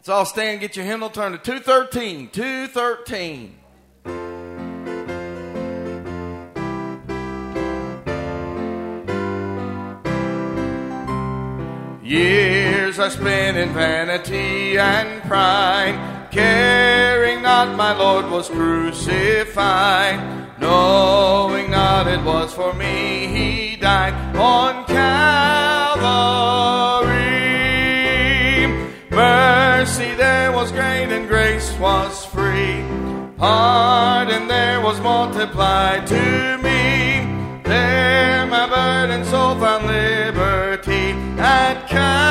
Let's all stand, get your hymnal, turn to 213. 213. Years I spent in vanity and pride, caring not my Lord was crucified, knowing not it was for me he died on Calvary. Mercy there was great and grace was free, pardon there was multiplied to me. There my burdened soul found liberty at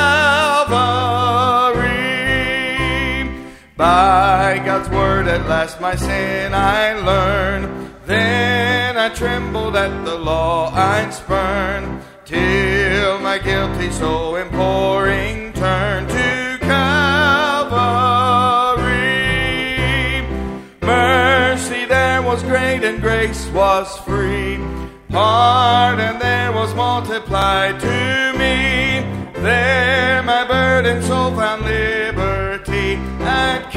Calvary. By God's word at last my sin I learned, then I trembled at the law I'd spurn, till my guilty soul imploring turned to Calvary. Mercy there was great and grace was free, pardon there was multiplied to me. There my burdened soul found liberty at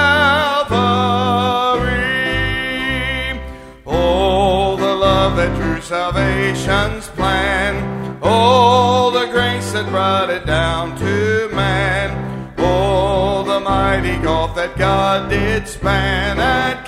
Calvary. Oh, the love that drew salvation's plan, oh, the grace that brought it down to man, oh, the mighty gulf that God did span at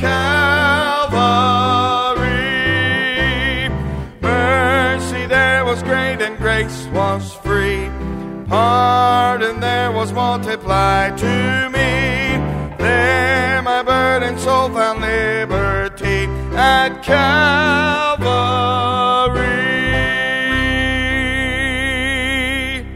Calvary. Mercy there was great and grace was free, pardon there was multiplied to me. There my burdened soul found liberty at Calvary.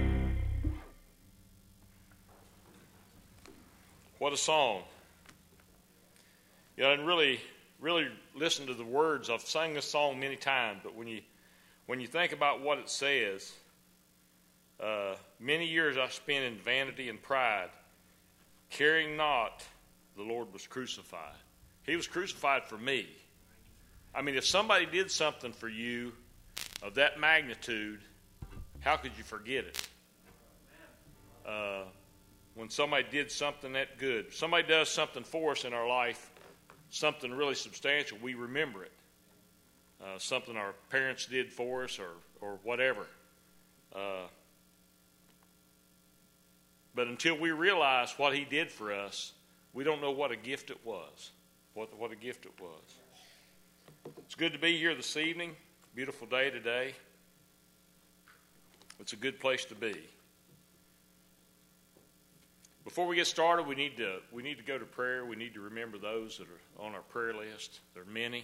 What a song. You know, I didn't really listen to the words. I've sang this song many times, but when you think about what it says, many years I spent in vanity and pride, caring not the Lord was crucified. He was crucified for me. I mean, if somebody did something for you of that magnitude, how could you forget it? When somebody did something that good, somebody does something for us in our life, something really substantial, we remember it. Something our parents did for us or whatever. But until we realize what he did for us, we don't know what a gift it was. What a gift it was. It's good to be here this evening. Beautiful day today. It's a good place to be. Before we get started, we need to go to prayer. We need to remember those that are on our prayer list. There are many.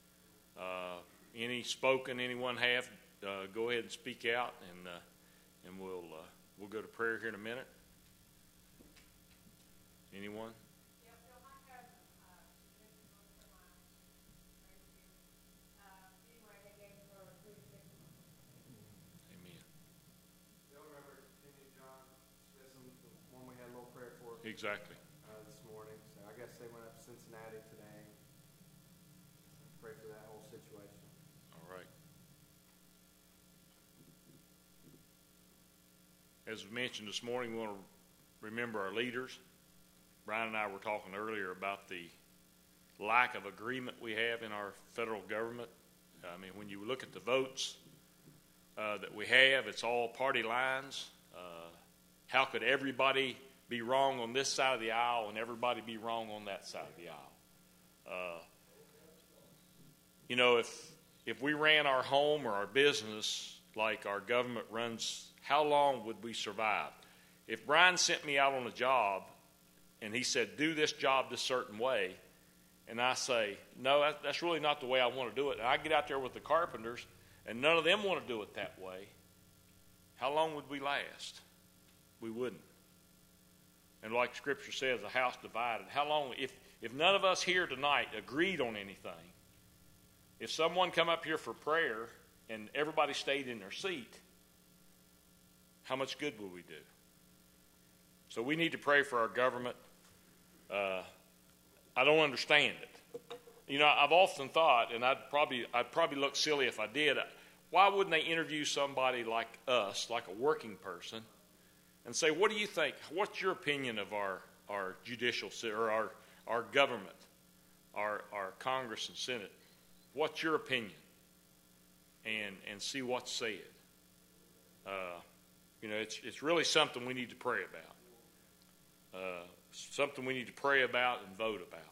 Any spoken anyone have, go ahead and speak out, and we'll go to prayer here in a minute. Anyone? Exactly. This morning. So I guess they went up to Cincinnati today. Pray for that whole situation. All right. As we mentioned this morning, we want to remember our leaders. Brian and I were talking earlier about the lack of agreement we have in our federal government. I mean, when you look at the votes that we have, it's all party lines. How could everybody be wrong on this side of the aisle and everybody be wrong on that side of the aisle? You know, if we ran our home or our business like our government runs, how long would we survive? If Brian sent me out on a job and he said, do this job this certain way, and I say, no, that's really not the way I want to do it, and I get out there with the carpenters and none of them want to do it that way, how long would we last? We wouldn't. And like Scripture says, a house divided. How long, if none of us here tonight agreed on anything, if someone come up here for prayer and everybody stayed in their seat, how much good will we do? So we need to pray for our government. I don't understand it. You know, I've often thought, and I'd probably look silly if I did, why wouldn't they interview somebody like us, like a working person, and say, what do you think? What's your opinion of our our judicial or our government, our Congress and Senate. What's your opinion? And see what's said. It's really something we need to pray about. Something we need to pray about and vote about.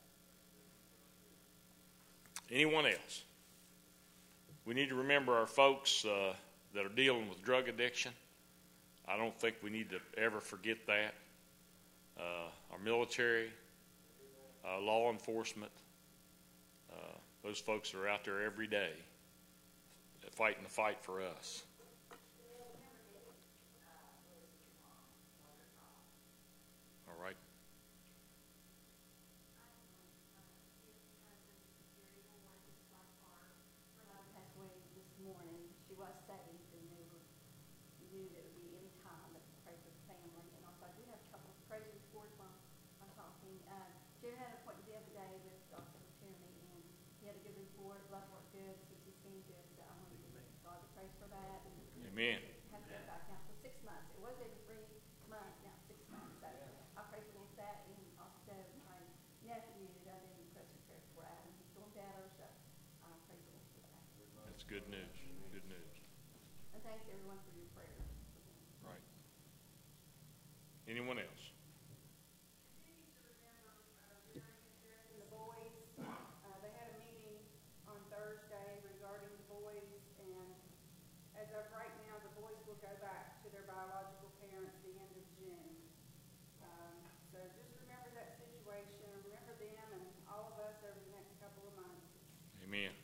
Anyone else? We need to remember our folks that are dealing with drug addiction. I don't think we need to ever forget that. Our military, law enforcement, those folks are out there every day fighting the fight for us. All right. Passed away this morning. She was saved, and they knew that it would be any time that we pray for the family. And also, I do have a couple of praise reports while I'm talking. Jim had an appointment the other day with Dr. Tierney, and he had a good report. Blood worked good, CT scan good. So I want to give God the praise for that. And Amen. have to go back now for 6 months. It was every 3 months, now 6 months. So I pray for that, and also my nephew that I've been in press for prayer for Adam. He's doing better, so I pray for him for that. That's good news. Good news. And thanks everyone for your prayers. Right. Anyone else? And the boys, they had a meeting on Thursday regarding the boys, and as of right now, the boys will go back to their biological parents the end of June. So just remember that situation, remember them and all of us over the next couple of months. Amen.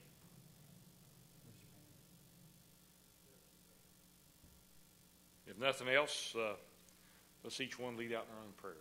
If nothing else, let's each one lead out in our own prayer.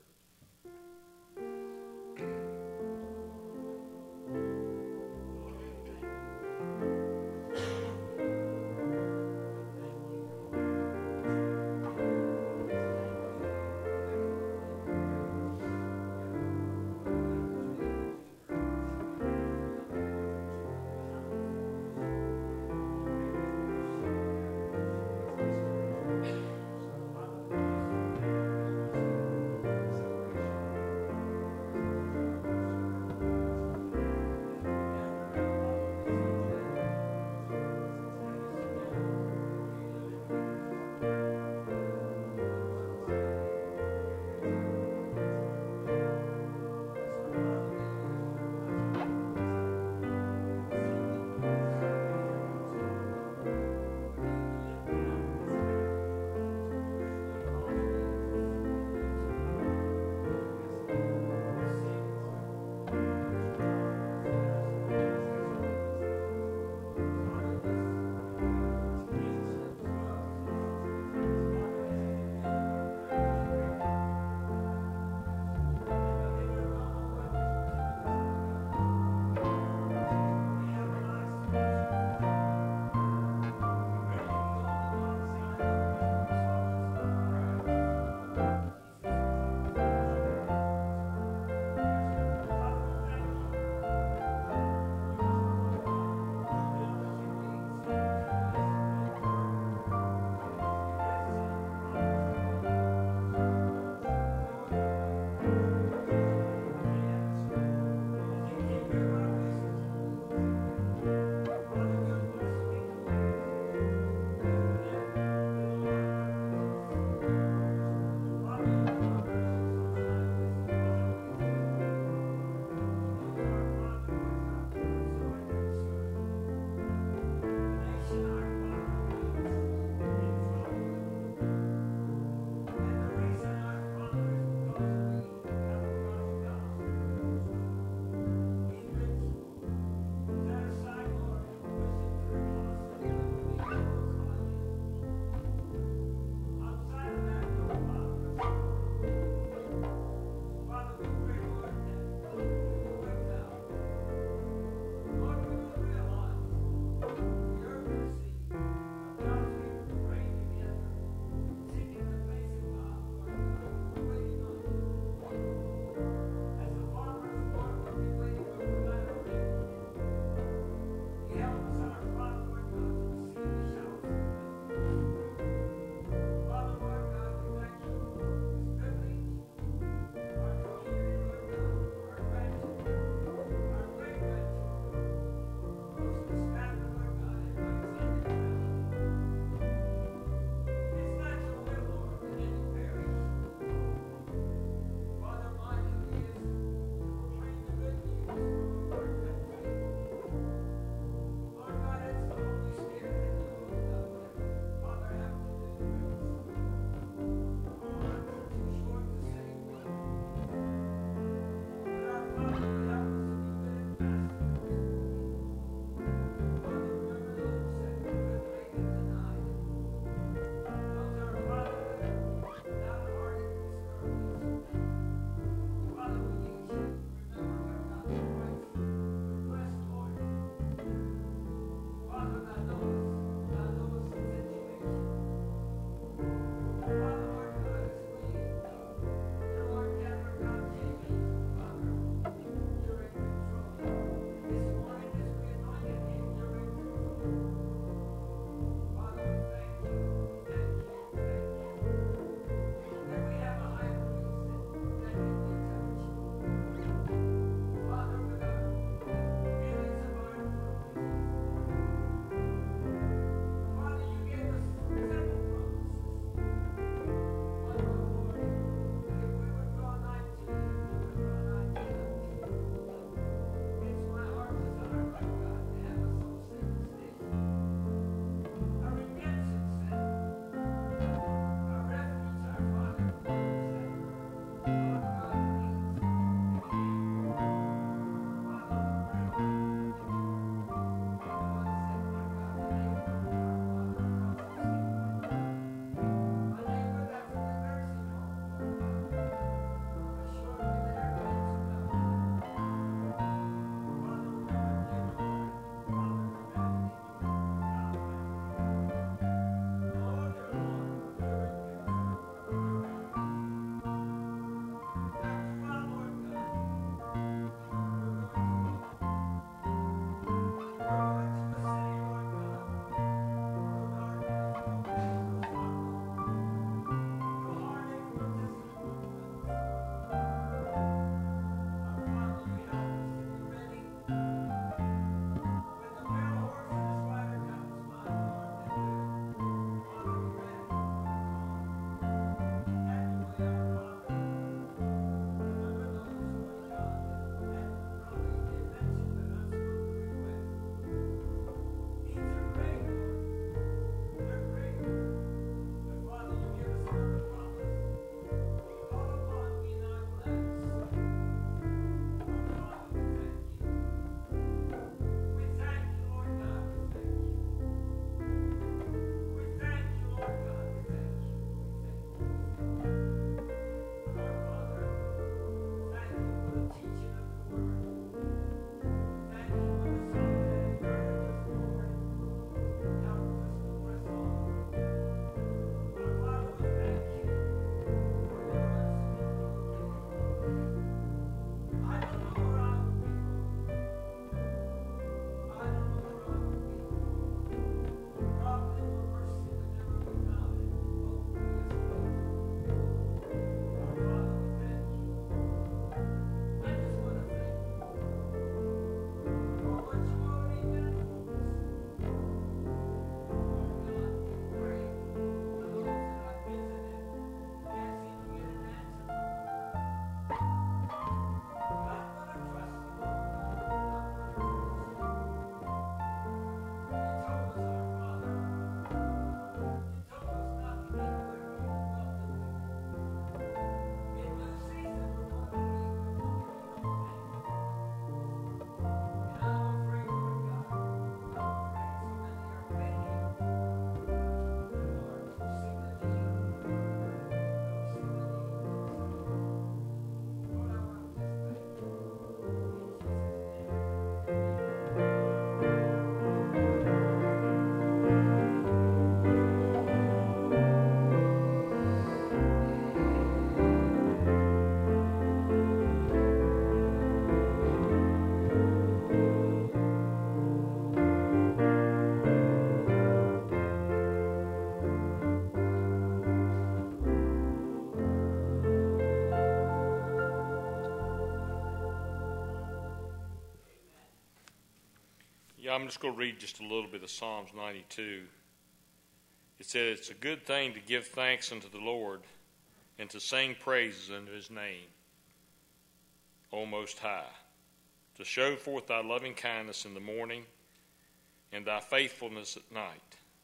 Yeah, I'm just going to read just a little bit of Psalms 92. It says, it's a good thing to give thanks unto the Lord and to sing praises unto his name, O Most High, to show forth thy loving kindness in the morning and thy faithfulness at night.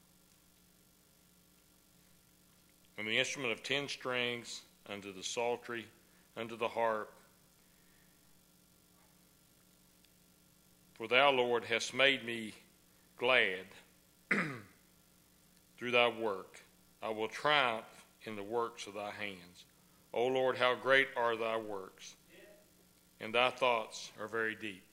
And the instrument of 10 strings unto the psaltery, unto the harp. For thou, Lord, hast made me glad through thy work. I will triumph in the works of thy hands. O Lord, how great are thy works, and thy thoughts are very deep.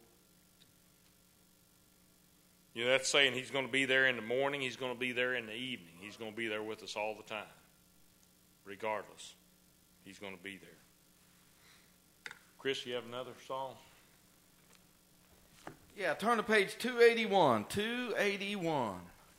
You know, that's saying he's going to be there in the morning, he's going to be there in the evening. He's going to be there with us all the time. Regardless, he's going to be there. Chris, you have another song? Yeah, turn to page 281. 281.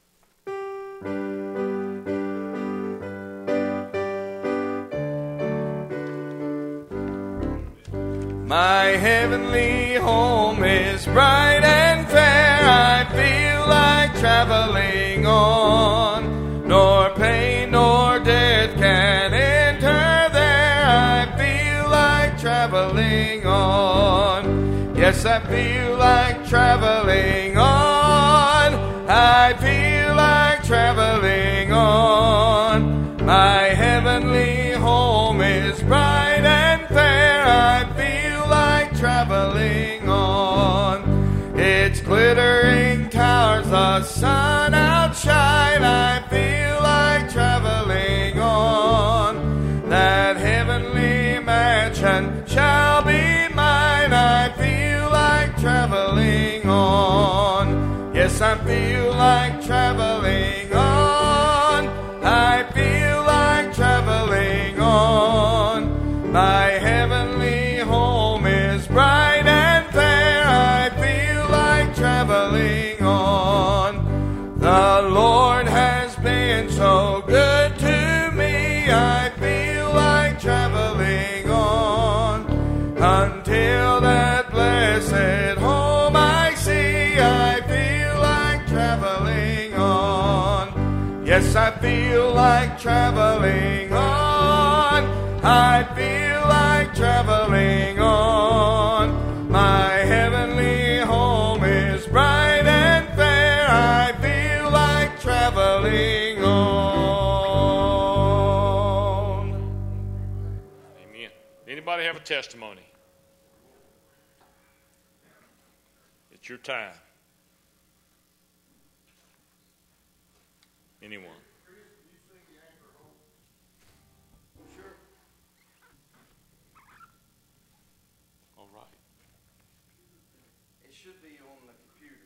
My heavenly home is bright and fair. I feel like traveling on. Nor pain nor death can enter there. I feel like traveling on. Yes, I feel like traveling on. I feel like traveling on. My heavenly home is bright and fair. I feel like traveling on. Its glittering towers, the sun outshine. I feel like traveling on. That heavenly mansion shall be mine. I feel like traveling on. Yes, I feel like traveling on. I feel like traveling on. My heavenly home is bright and fair. I feel like traveling on. The Lord has been so good to me. I feel like traveling on. Until that blessed home I see, I feel like traveling on. Yes, I feel like traveling on. I feel like traveling on. My heavenly home is bright and fair. I feel like traveling on. Amen. Anybody have a testimony? It's your time. Anyone? Sure. All right. It should be on the computer.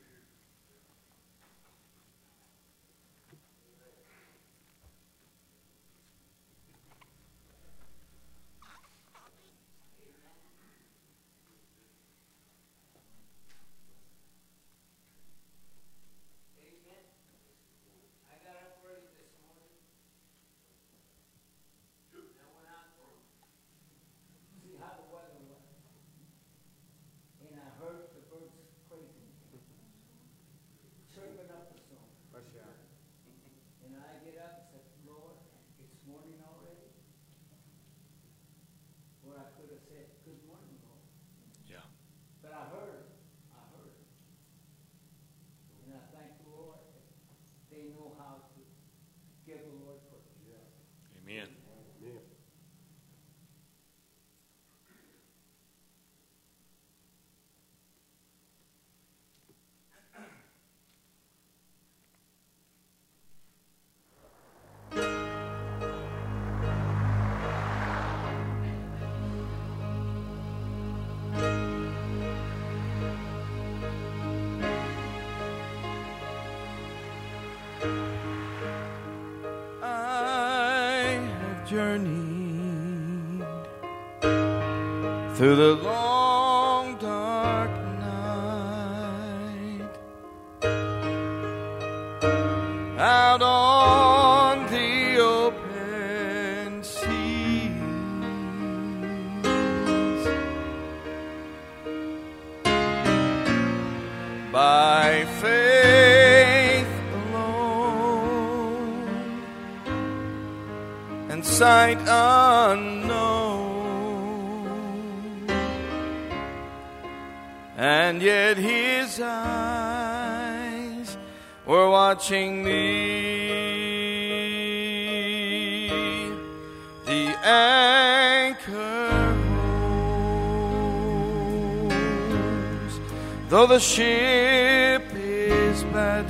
Amen. Journeyed through the long dark night, out on the open seas, by sight unknown. And yet his eyes were watching me. The anchor holds, though the ship is battered.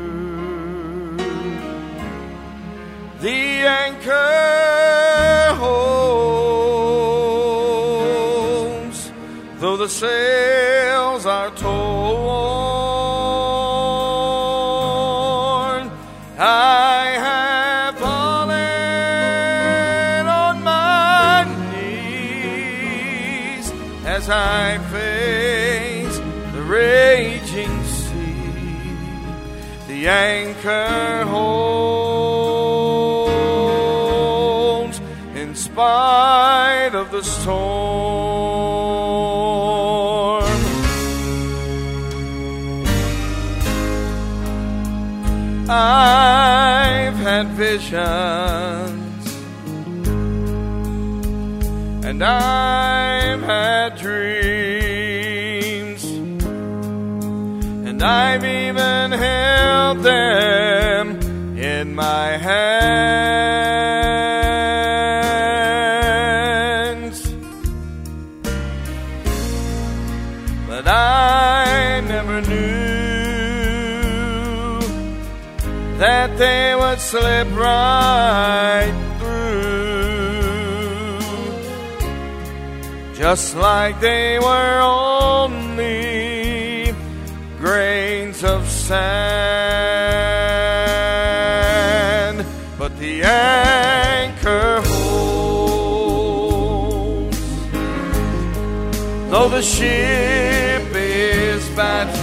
The anchor holds, though the sails are torn. I have fallen on my knees as I face the raging sea. The anchor holds in spite of the storm. I've had visions and I've had dreams, and I've even held them in my hands. But I never knew that they would slip right through, just like they were only grains of sand. But the anchor holds, though the ship is battered.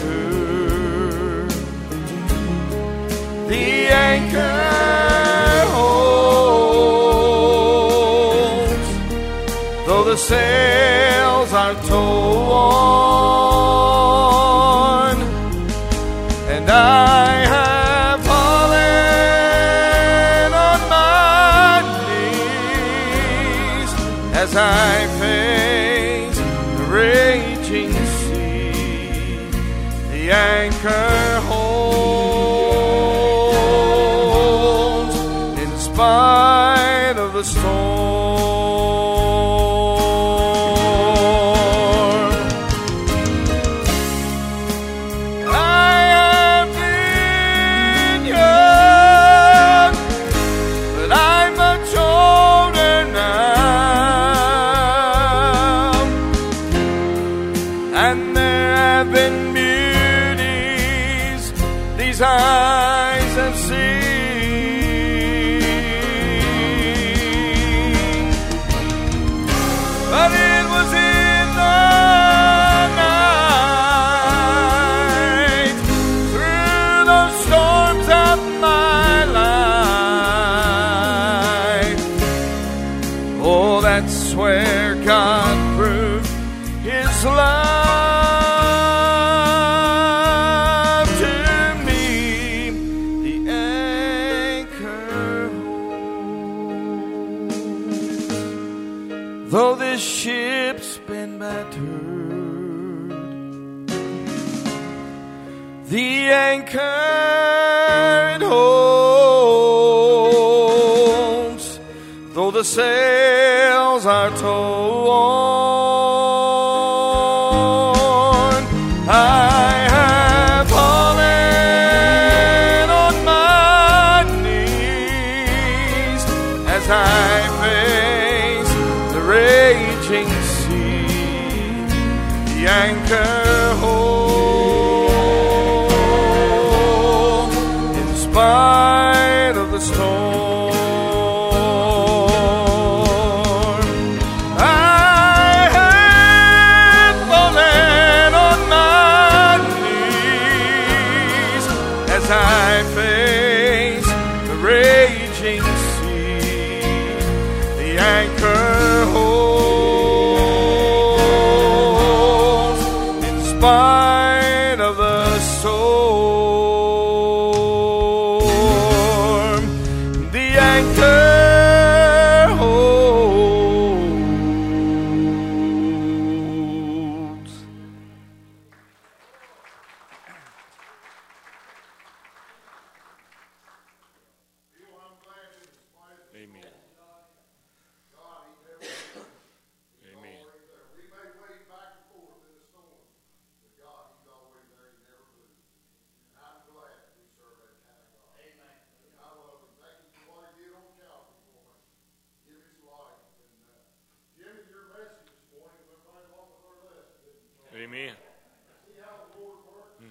The anchor holds, though the sails are torn. And I have fallen on my knees as I face the raging sea. The anchor holds in spite of the storm. Eyes have seen, but it was in the night, through the storms of my life. Oh, that's where God proved His love. Though this ship's been battered, the anchor it holds, though the sails are torn. I have fallen on my knees as I face the raging sea. The anchor holds in spite of the storm. I have fallen on my knees as I face the raging sea. The anchor holds Amen. See how the Lord works?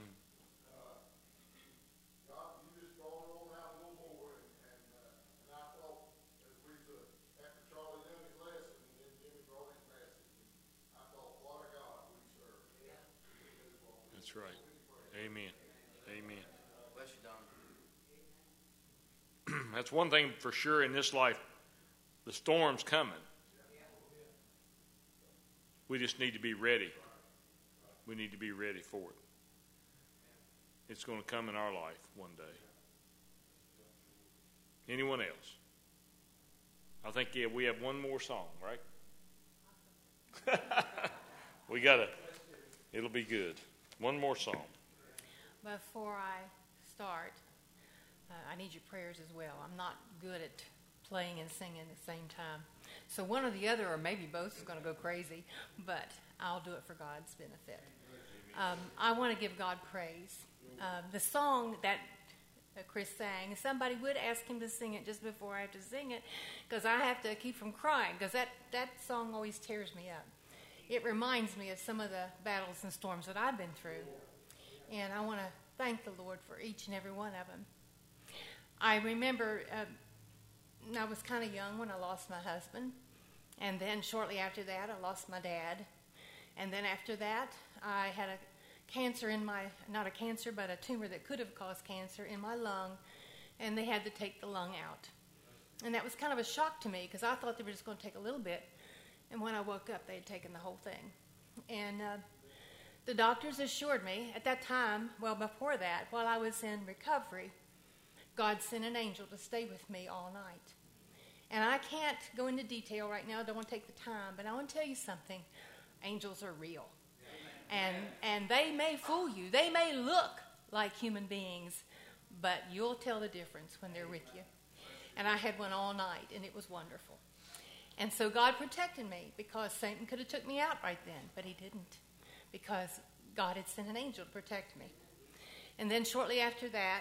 God, you just brought it on out a little more, and I thought, as we after Charlie done his lesson, and then Jimmy brought his message, I thought, what a God we serve. That's right. Amen. Amen. Bless you, Don. That's one thing for sure in this life. The storm's coming. We just need to be ready. We need to be ready for it. It's going to come in our life one day. Anyone else? I think, we have one more song, right? It'll be good. One more song. Before I start, I need your prayers as well. I'm not good at playing and singing at the same time. So one or the other, or maybe both, is going to go crazy, but I'll do it for God's benefit. I want to give God praise. The song that Chris sang, somebody would ask him to sing it just before I have to sing it, because I have to keep from crying, because that song always tears me up. It reminds me of some of the battles and storms that I've been through, and I want to thank the Lord for each and every one of them. I remember I was kind of young when I lost my husband, and then shortly after that I lost my dad, and then after that I had a cancer in my, not a cancer, but a tumor that could have caused cancer in my lung, and they had to take the lung out. And that was kind of a shock to me, because I thought they were just going to take a little bit, and when I woke up they had taken the whole thing. And the doctors assured me at that time, well before that, while I was in recovery, God sent an angel to stay with me all night. And I can't go into detail right now, I don't want to take the time, but I want to tell you something. Angels are real. And they may fool you. They may look like human beings, but you'll tell the difference when they're with you. And I had one all night, and it was wonderful. And so God protected me, because Satan could have took me out right then, but he didn't, because God had sent an angel to protect me. And then shortly after that,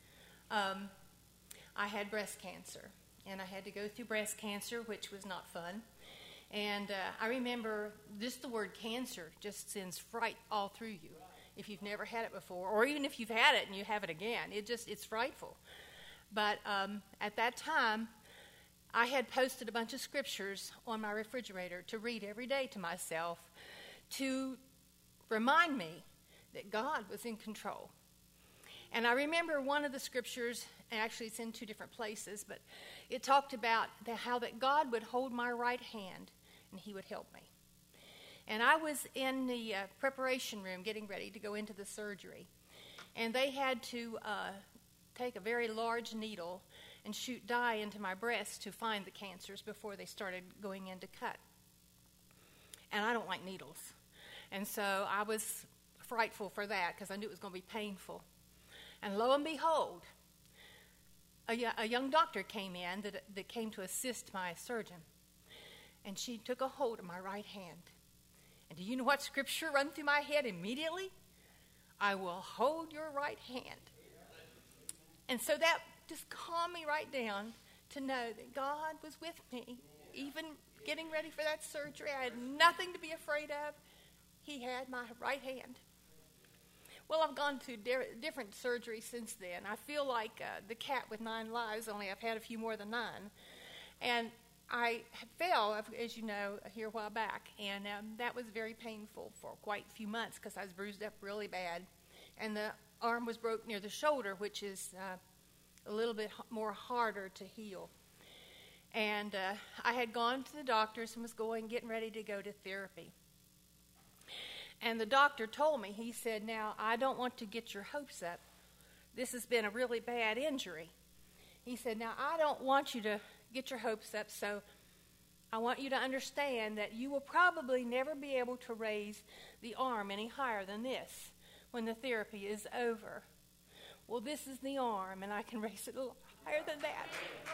I had breast cancer, and I had to go through breast cancer, which was not fun. And I remember just the word cancer just sends fright all through you if you've never had it before, or even if you've had it and you have it again. It's frightful. But at that time, I had posted a bunch of scriptures on my refrigerator to read every day to myself to remind me that God was in control. And I remember one of the scriptures, and actually it's in two different places, but it talked about how that God would hold my right hand and he would help me. And I was in the preparation room getting ready to go into the surgery, and they had to take a very large needle and shoot dye into my breast to find the cancers before they started going in to cut. And I don't like needles. And so I was frightful for that, because I knew it was going to be painful. And lo and behold, a young doctor came in that came to assist my surgeon. And she took a hold of my right hand. And do you know what scripture ran through my head immediately? I will hold your right hand. And so that just calmed me right down to know that God was with me. Even getting ready for that surgery, I had nothing to be afraid of. He had my right hand. Well, I've gone through different surgeries since then. I feel like the cat with 9 lives, only I've had a few more than 9. And I fell, as you know, here a while back, and that was very painful for quite a few months, because I was bruised up really bad. And the arm was broke near the shoulder, which is a little bit more harder to heal. And I had gone to the doctors and was getting ready to go to therapy. And the doctor told me, he said, now, I don't want to get your hopes up. This has been a really bad injury. He said, now, I don't want you to get your hopes up, so I want you to understand that you will probably never be able to raise the arm any higher than this when the therapy is over. Well, this is the arm, and I can raise it a little higher than that.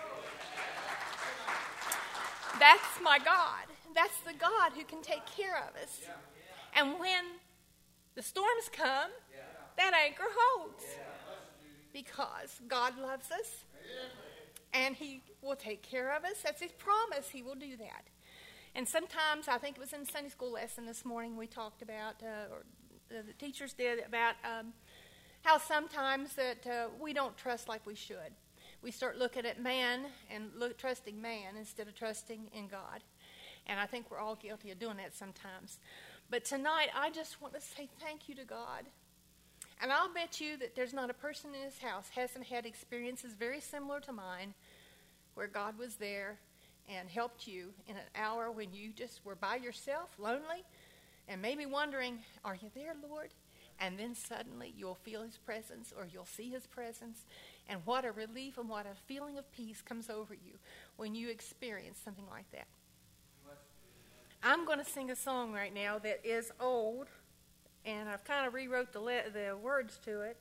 That's my God. That's the God who can take care of us. And when the storms come, that anchor holds. Because God loves us. And he will take care of us. That's his promise. He will do that. And sometimes, I think it was in the Sunday school lesson this morning, we talked about, or the teachers did, about how sometimes that we don't trust like we should. We start looking at man and trusting man instead of trusting in God. And I think we're all guilty of doing that sometimes. But tonight, I just want to say thank you to God. And I'll bet you that there's not a person in this house hasn't had experiences very similar to mine where God was there and helped you in an hour when you just were by yourself, lonely, and maybe wondering, are you there, Lord? And then suddenly you'll feel his presence or you'll see his presence. And what a relief and what a feeling of peace comes over you when you experience something like that. I'm going to sing a song right now that is old, and I've kind of rewrote the words to it.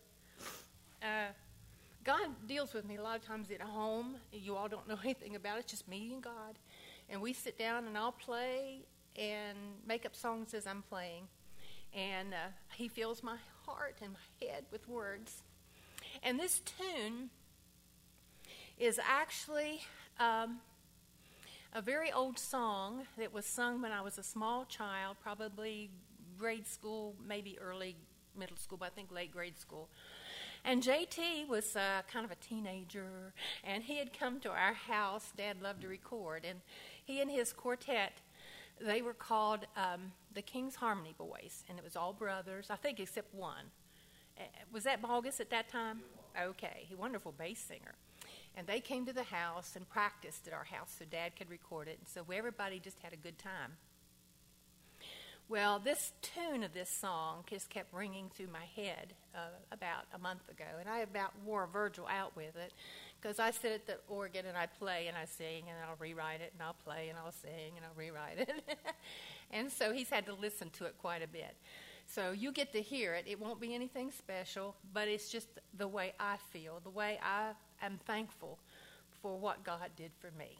God deals with me a lot of times at home. You all don't know anything about it. It's just me and God. And we sit down and I'll play and make up songs as I'm playing. And he fills my heart and my head with words. And this tune is actually a very old song that was sung when I was a small child, probably grade school, maybe early middle school, but I think late grade school. And JT was kind of a teenager, and he had come to our house. Dad loved to record, and he and his quartet, they were called the King's Harmony Boys, and it was all brothers, I think except one. Was that Bogus at that time? Okay, a wonderful bass singer. And they came to the house and practiced at our house so Dad could record it, and so everybody just had a good time. Well, this tune of this song just kept ringing through my head about a month ago, and I about wore Virgil out with it because I sit at the organ and I play and I sing and I'll rewrite it and I'll play and I'll sing and I'll rewrite it. And so he's had to listen to it quite a bit. So you get to hear it. It won't be anything special, but it's just the way I feel, the way I am thankful for what God did for me.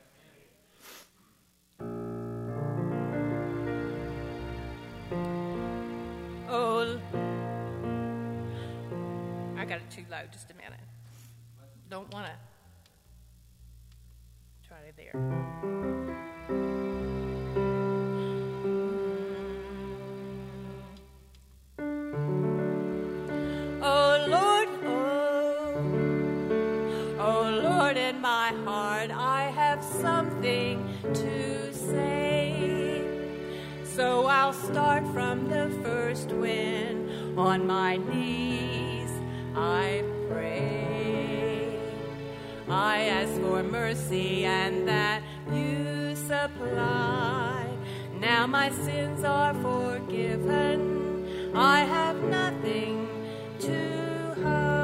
Oh, I got it too low. Just a minute. Don't want to try it there. Oh, Lord, oh, Lord, in my heart I have something to say. So I'll start from the first when on my knees I pray. I ask for mercy and that you supply. Now my sins are forgiven. I have nothing to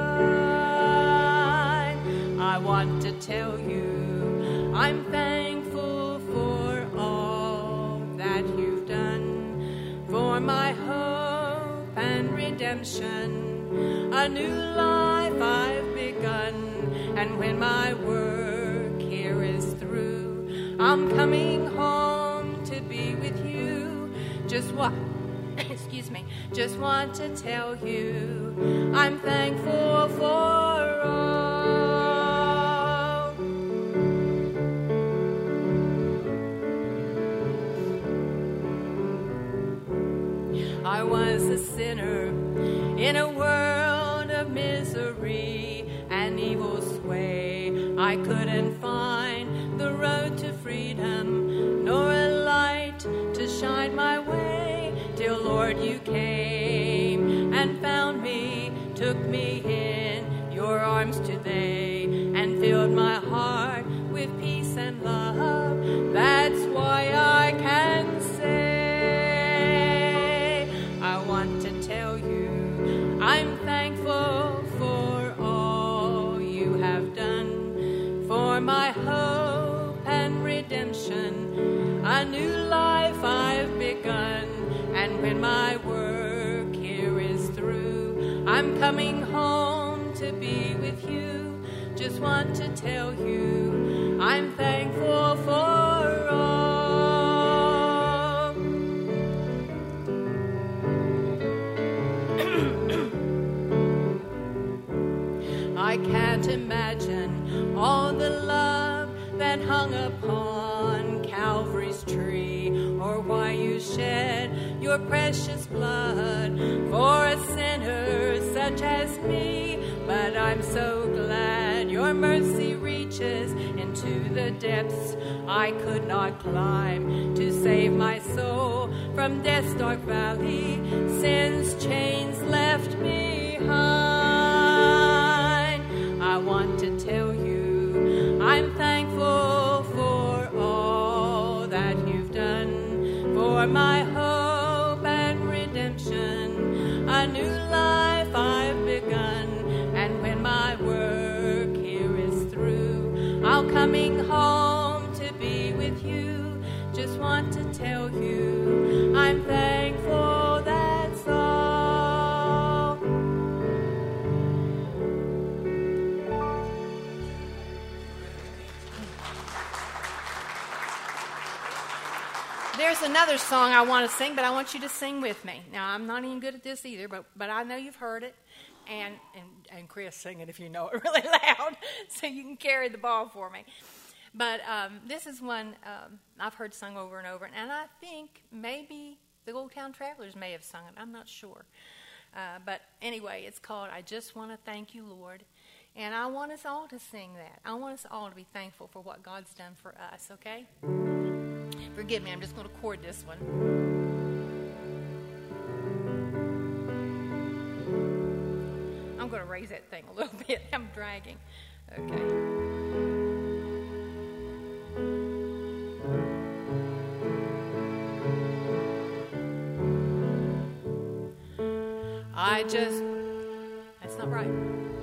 hide. I want to tell you I'm thankful for all that you've done for my hope and redemption. A new life I've begun, and when my work here is through, I'm coming home to be with you. Just want to tell you I'm thankful for all. I was a sinner in a world of misery and evil sway. I couldn't find the road to freedom, nor a light to shine my way, till Lord you came and found me, took me in your arms today, and filled my heart with peace and love. That's why I can say I want to tell you I'm thankful for all you have done for my hope and redemption. A new life I've begun, and when my work here is through, I'm coming home to be with you. Just want to tell you I'm thankful for all. I can't imagine all the love that hung upon Calvary's tree. shed your precious blood for a sinner such as me. But I'm so glad your mercy reaches into the depths I could not climb to save my soul from death's dark valley. Sin's chains left me behind. I want to tell you I'm thankful for all that you've done for my hope and redemption. A new life I've begun, and when my work here is through, I'll coming home to be with you. Just want to tell you I'm thankful, that's all. There's another song I want to sing, but I want you to sing with me. Now, I'm not even good at this either, but I know you've heard it. And Chris, sing it if you know it really loud so you can carry the ball for me. But this is one I've heard sung over and over, and I think maybe the Old Town Travelers may have sung it. I'm not sure. But anyway, it's called I Just Want to Thank You, Lord. And I want us all to sing that. I want us all to be thankful for what God's done for us, okay? Forgive me, I'm just going to chord this one. I'm going to raise that thing a little bit. I'm dragging. Okay. That's not right.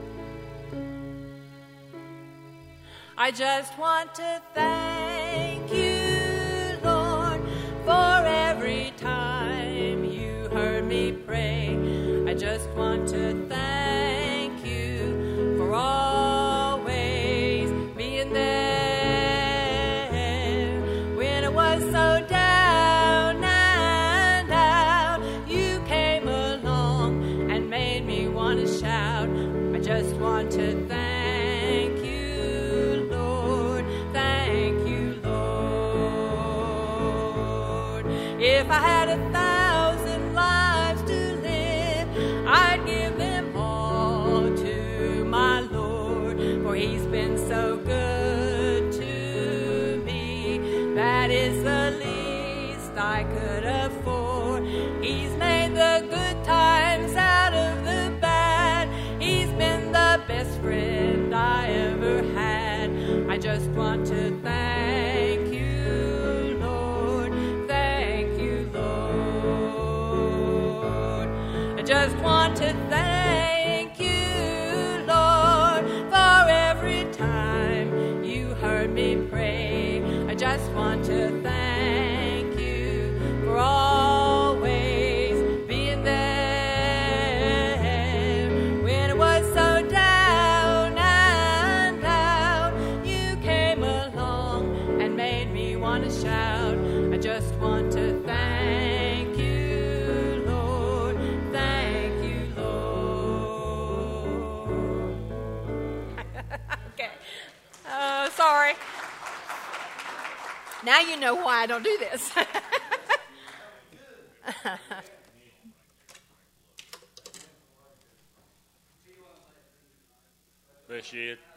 I just want to thank you, Lord, for every time you heard me pray. I just want to thank you for always being there when it was so down and out. You came along and made me want to shout. I just want to thank you, Lord. Thank you, Lord. If I had 1,000 lives to live, I'd give them all to my Lord, for He's been so good to me. That is the least I could afford. He's made the good times out of the bad. He's been the best friend I ever had. I just want to thank you, Lord. Thank you, Lord. I just want to thank you, Lord, for every time you heard me pray. I just want to thank you for always being there when it was so down and out. You came along and made me want to shout. I just want to thank you, Lord. Thank you, Lord. Okay. Sorry. Now you know why I don't do this. Bless you, Ed.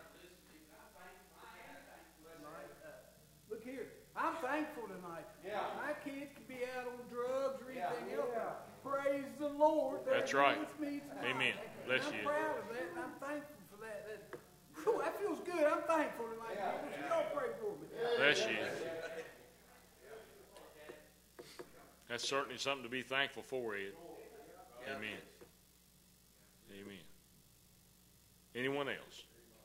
Look here, I'm thankful tonight. My kids could be out on drugs or anything else. Praise the Lord. That's right. With me tonight. Amen. Bless I'm you. proud of that, and I'm thankful for that. That feels good. I'm thankful tonight. People. Y'all pray for me. Bless you. That's certainly something to be thankful for, Ed. Amen. Amen. Anyone else?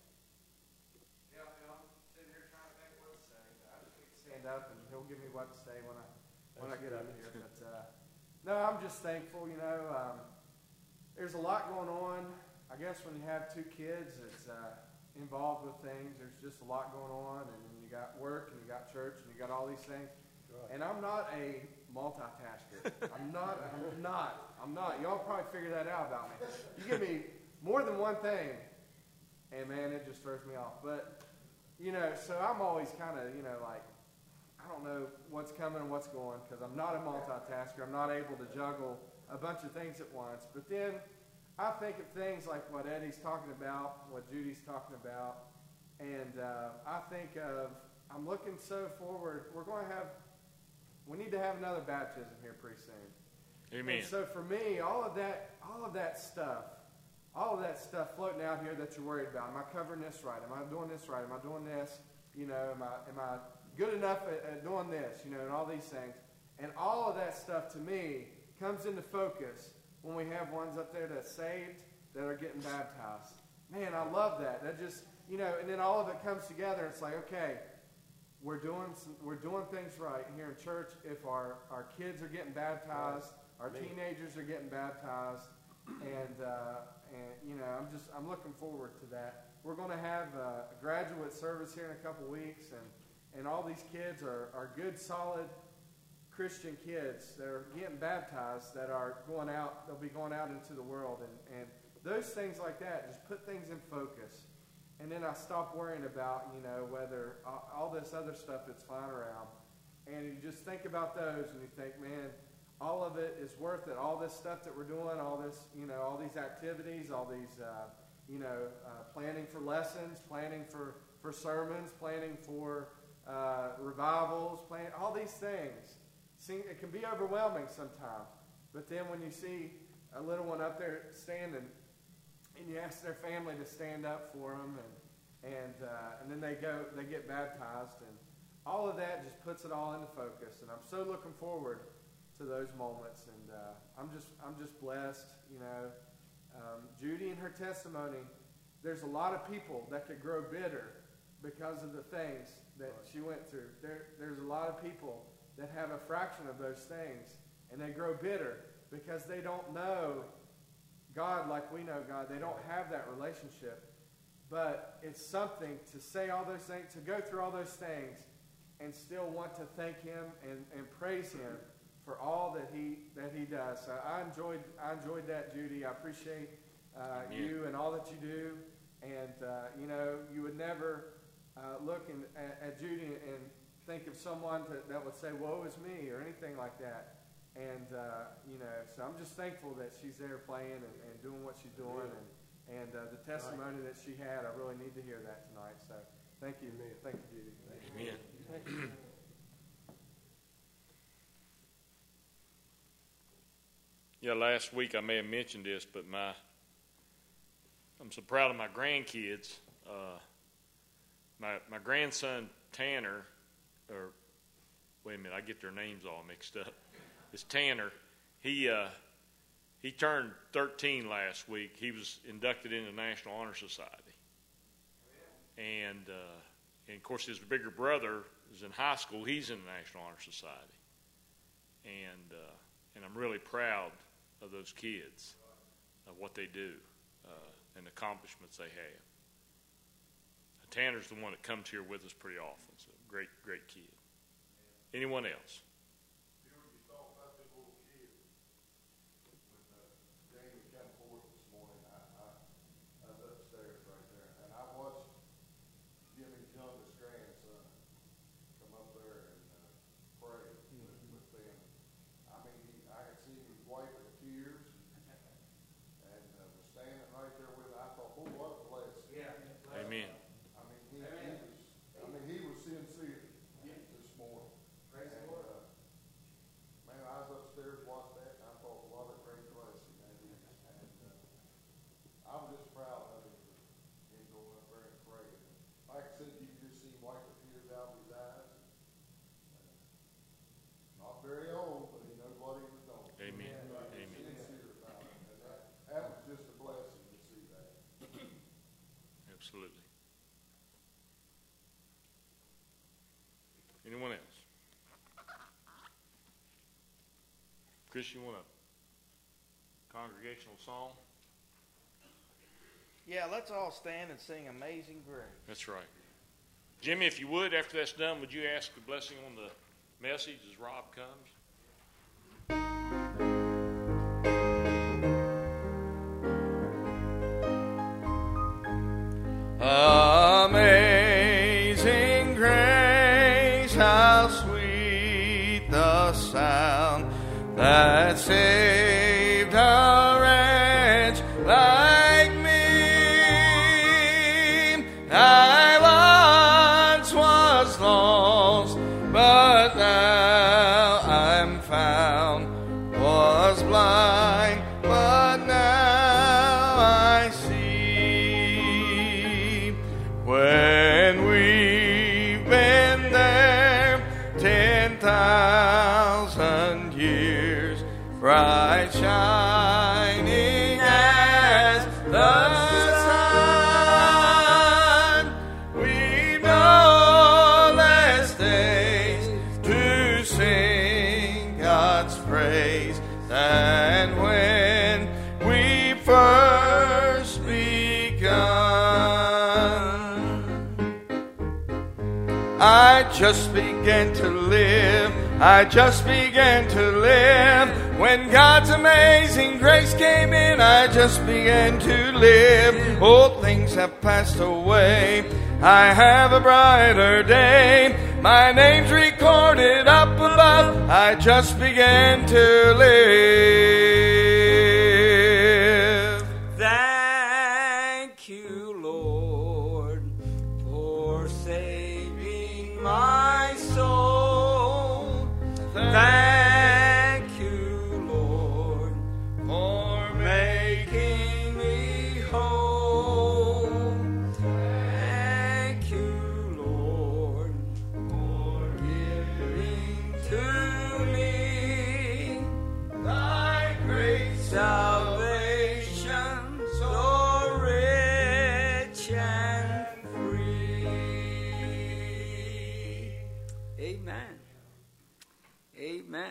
Stand up and he'll give me what to say when I get up here. But no, I'm just thankful. You know, there's a lot going on. I guess when you have two kids, it's involved with things. There's just a lot going on, and then you got work and you got church and you got all these things. And I'm not a multitasker. I'm not. Y'all probably figure that out about me. You give me more than one thing, and man, it just throws me off. But, you know, so I'm always kind of, you know, like, I I don't know what's coming and what's going because I'm not a multitasker. I'm not able to juggle a bunch of things at once. But then I think of things like what Eddie's talking about, what Judy's talking about, and I think of, I'm looking so forward. We need to have another baptism here pretty soon. Amen. And so for me, all of that stuff floating out here that you're worried about. Am I covering this right? Am I doing this right? Am I doing this? You know, am I good enough at doing this? You know, and all these things. And all of that stuff to me comes into focus when we have ones up there that's saved that are getting baptized. Man, I love that. That just, you know, and then all of it comes together. It's like, okay, we're doing things right here in church. If our kids are getting baptized, our teenagers are getting baptized, and you know, I'm looking forward to that. We're going to have a graduate service here in a couple weeks, and all these kids are good, solid Christian kids that are getting baptized, that are going out. They'll be going out into the world, and those things like that just put things in focus. And then I stop worrying about, you know, whether all this other stuff that's flying around. And you just think about those and you think, man, all of it is worth it. All this stuff that we're doing, all this, you know, all these activities, all these, planning for lessons, planning for sermons, planning for revivals, all these things. It can be overwhelming sometimes. But then when you see a little one up there standing, and you ask their family to stand up for them, and then they get baptized, and all of that just puts it all into focus. And I'm so looking forward to those moments, and I'm just blessed. You know, Judy and her testimony. There's a lot of people that could grow bitter because of the things that she went through. There's a lot of people that have a fraction of those things, and they grow bitter because they don't know God like we know God. They don't have that relationship. But it's something to say all those things, to go through all those things, and still want to thank Him and praise Him for all that He does. So I enjoyed that, Judy. I appreciate you and all that you do. And you know, you would never look at Judy and think of someone that would say, "Woe is me," or anything like that. And, you know, so I'm just thankful that she's there playing and doing what she's doing. And the testimony that she had, I really need to hear that tonight. So thank you. Thank you, Judy. Amen. Thank you. Yeah, last week I may have mentioned this, but I'm so proud of my grandkids. My grandson Tanner, or wait a minute, I get their names all mixed up. It's Tanner. He turned 13 last week. He was inducted into the National Honor Society. And of course, his bigger brother is in high school. He's in the National Honor Society. And I'm really proud of those kids, of what they do, and the accomplishments they have. Tanner's the one that comes here with us pretty often. So great kid. Anyone else? Absolutely. Anyone else? Chris, you want a congregational song? Yeah, let's all stand and sing Amazing Grace. That's right. Jimmy, if you would, after that's done, would you ask a blessing on the message as Rob comes? Amazing grace, how sweet that saved a wretch like me. I once was lost, but now I'm found, was blind, but now I see. When we've been there 10,000 years, bright shining as the sun, we've no less days to sing God's praise than when we first begun. I just began to live, I just began to live. When God's amazing grace came in, I just began to live. Old things have passed away, I have a brighter day. My name's recorded up above, I just began to live. Thank you, Lord, for saving my soul. Thank you, Lord, for making me whole. Thank you, Lord, for giving to me thy great salvation, so rich and free. Amen. Amen.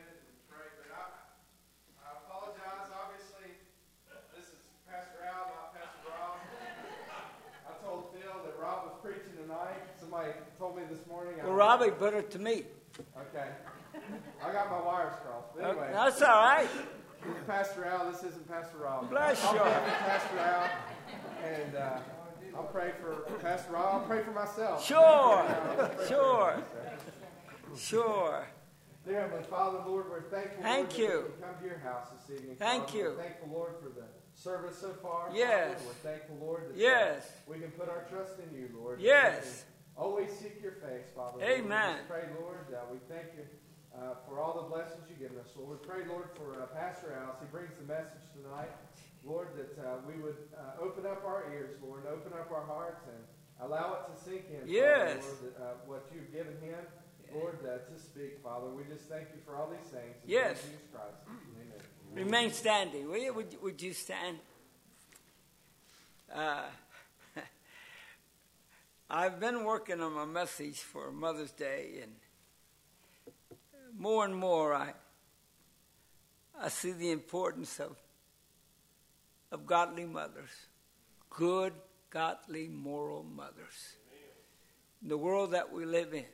I apologize. Obviously, this is Pastor Al, not Pastor Rob. I told Phil that Rob was preaching tonight. Somebody told me this morning. Well, Robbie put it to me. Okay. I got my wires crossed. But anyway, That's all right. this is Pastor Al. This isn't Pastor Rob. Bless I'll you. pray for Pastor Al, and I'll pray for Pastor Rob. I'll pray for myself. Sure. Sure. Dear Heavenly Father, Lord, we're thankful. Thank Lord, you. that we can come to your house this evening. Thank Father. you. We're thankful, Lord, for the service so far. Yes. Father. We're thankful, Lord, that Yes. we can put our trust in you, Lord. Yes. We can always seek your face, Father. Amen. Lord, we just pray, Lord, we thank you for all the blessings you've given us, Lord. We pray, Lord, for Pastor Al as he brings the message tonight. Lord, that we would open up our ears, Lord, and open up our hearts and allow it to sink in, Yes. Father, Lord, what you've given him. Lord, to speak, Father. We just thank you for all these things. In Yes. Jesus Christ. Amen. Remain standing. Will you? Would you stand? I've been working on my message for Mother's Day, and more I see the importance of godly mothers, good, godly, moral mothers, in the world that we live in.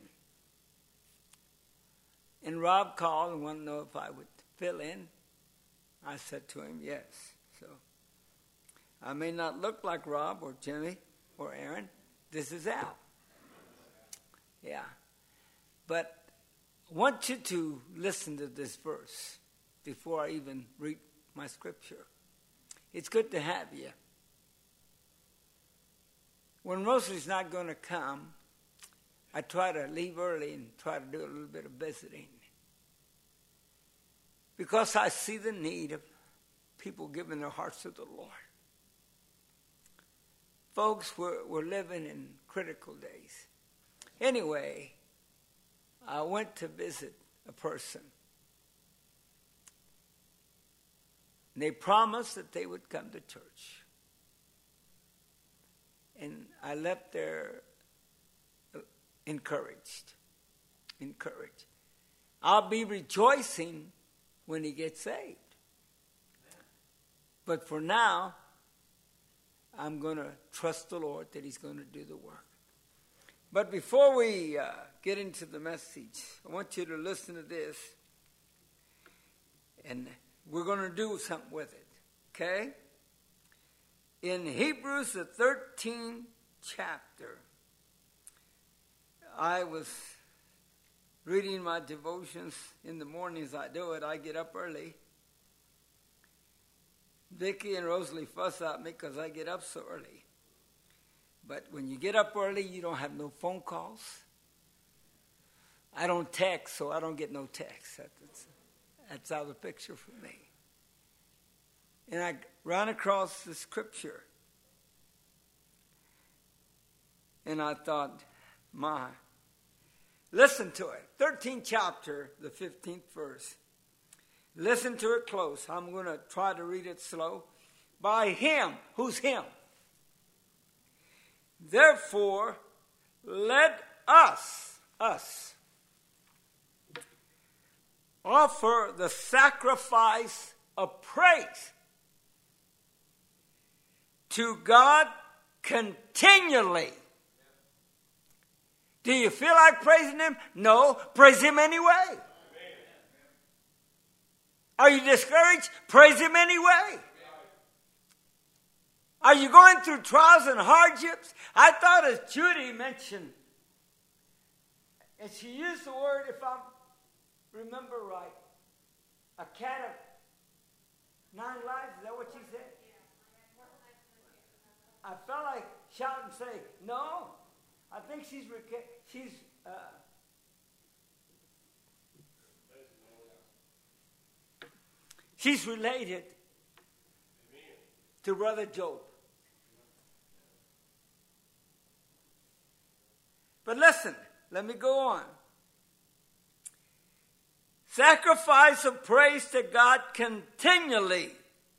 And Rob called and wanted to know if I would fill in. I said to him, yes. So I may not look like Rob or Jimmy or Aaron. This is Al. Yeah. But I want you to listen to this verse before I even read my scripture. It's good to have you. When Rosie's not going to come, I try to leave early and try to do a little bit of visiting. Because I see the need of people giving their hearts to the Lord. Folks, we're living in critical days. Anyway, I went to visit a person. And they promised that they would come to church. And I left there encouraged. I'll be rejoicing when he gets saved. But for now, I'm going to trust the Lord that he's going to do the work. But before we get into the message, I want you to listen to this. And we're going to do something with it. Okay? In Hebrews, the 13th chapter, I was reading my devotions in the mornings. I do it. I get up early. Vicki and Rosalie fuss at me because I get up so early. But when you get up early, you don't have no phone calls. I don't text, so I don't get no text. That's out of the picture for me. And I ran across the scripture. And I thought, listen to it. 13th chapter, the 15th verse. Listen to it close. I'm going to try to read it slow. By him. Who's him? Therefore, let us offer the sacrifice of praise to God continually. Do you feel like praising him? No. Praise him anyway. Are you discouraged? Praise him anyway. Are you going through trials and hardships? I thought as Judy mentioned, and she used the word, if I remember right, a cat of 9 lives. Is that what she said? I felt like shout and say, no. I think she's related to Brother Job. But listen, let me go on. Sacrifice of praise to God continually.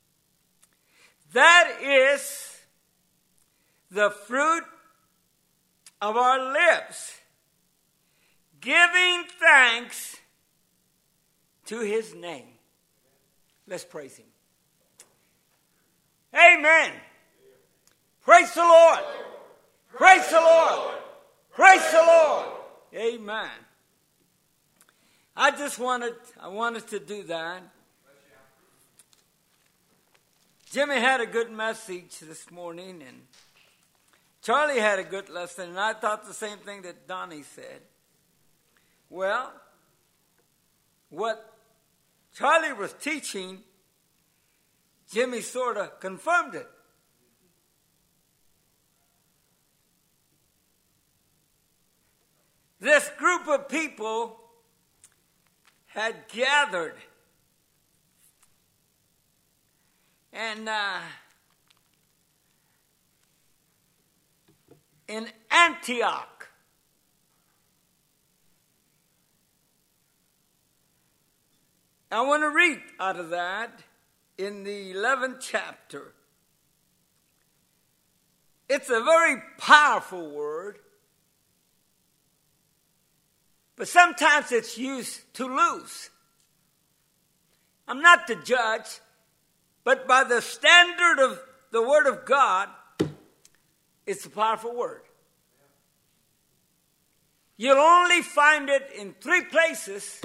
That is the fruit of our lips, giving thanks to his name. Let's praise him. Amen. Praise the Lord. Praise the Lord. Praise the Lord. Amen. I wanted to do that. Jimmy had a good message this morning, and Charlie had a good lesson, and I thought the same thing that Donnie said. Well, what Charlie was teaching, Jimmy sort of confirmed it. This group of people had gathered, and in Antioch, I want to read out of that in the 11th chapter. It's a very powerful word, but sometimes it's used to lose. I'm not the judge, but by the standard of the Word of God, it's a powerful word. You'll only find it in 3 places.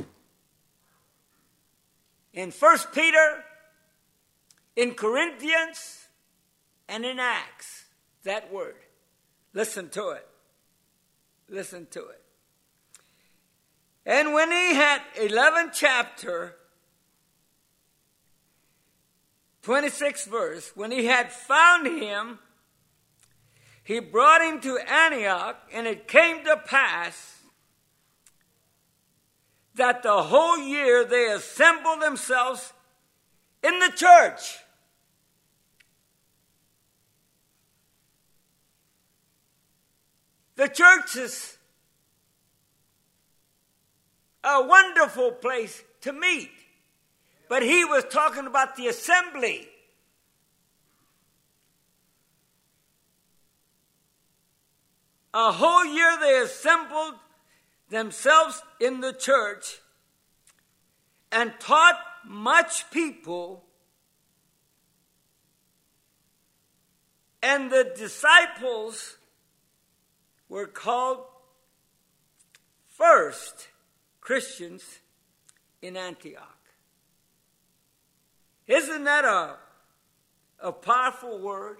In 1 Peter, in Corinthians, and in Acts. That word. Listen to it. Listen to it. And when he had 11th chapter, 26th verse, when he had found him, he brought him to Antioch, and it came to pass that the whole year they assembled themselves in the church. The church is a wonderful place to meet. But he was talking about the assembly. A whole year they assembled themselves in the church and taught much people, and the disciples were called first Christians in Antioch. Isn't that a powerful word?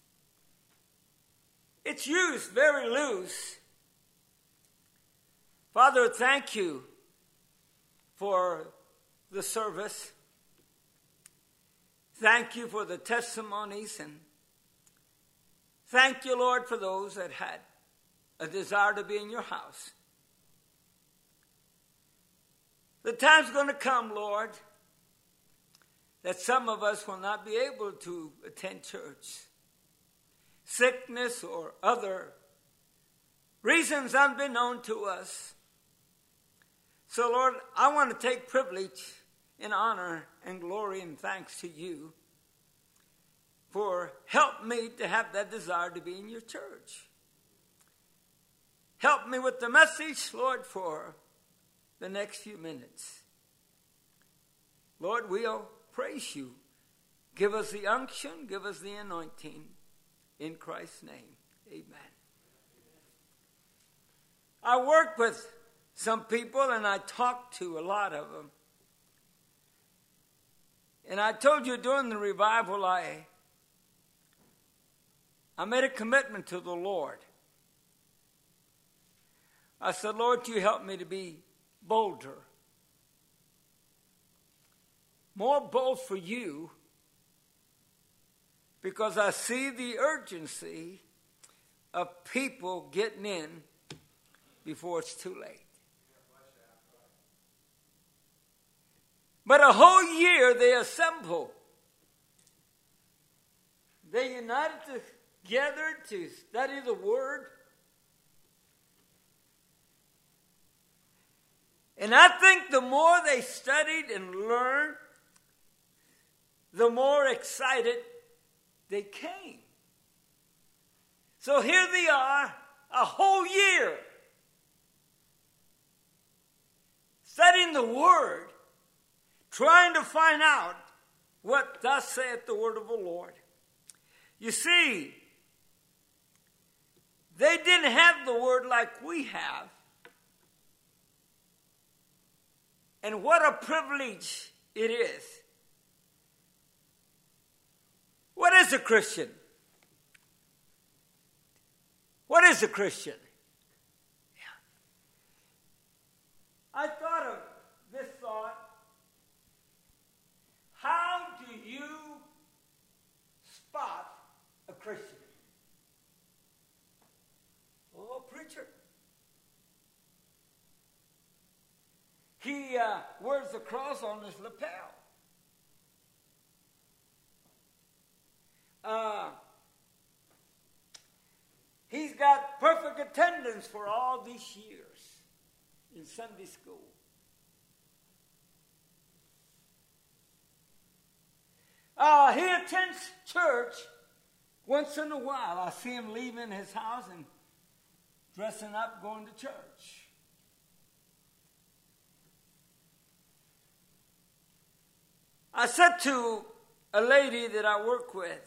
It's used very loose. Father, thank you for the service. Thank you for the testimonies, and thank you, Lord, for those that had a desire to be in your house. The time's going to come, Lord, that some of us will not be able to attend church. Sickness or other reasons unbeknown to us. So, Lord, I want to take privilege and honor and glory and thanks to you for help me to have that desire to be in your church. Help me with the message, Lord, for the next few minutes. Lord, we'll praise you. Give us the unction, give us the anointing. In Christ's name, amen. I work with some people and I talk to a lot of them. And I told you during the revival, I made a commitment to the Lord. I said, Lord, you help me to be bolder. More bold for you, because I see the urgency of people getting in before it's too late. But a whole year they assemble. They united together to study the Word. And I think the more they studied and learned, the more excited they came. So here they are, a whole year, studying the Word, trying to find out what thus saith the word of the Lord. You see, they didn't have the Word like we have. And what a privilege it is. What is a Christian? What is a Christian? Yeah. I thought of this thought. How do you spot a Christian? Oh, preacher. He wears the cross on his lapel. He's got perfect attendance for all these years in Sunday school. He attends church once in a while. I see him leaving his house and dressing up, going to church. I said to a lady that I work with,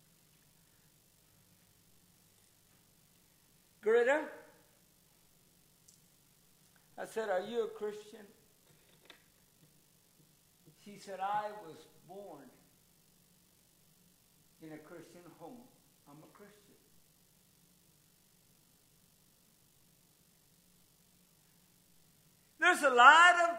Greta, I said, are you a Christian? She said, I was born in a Christian home. I'm a Christian. There's a lot of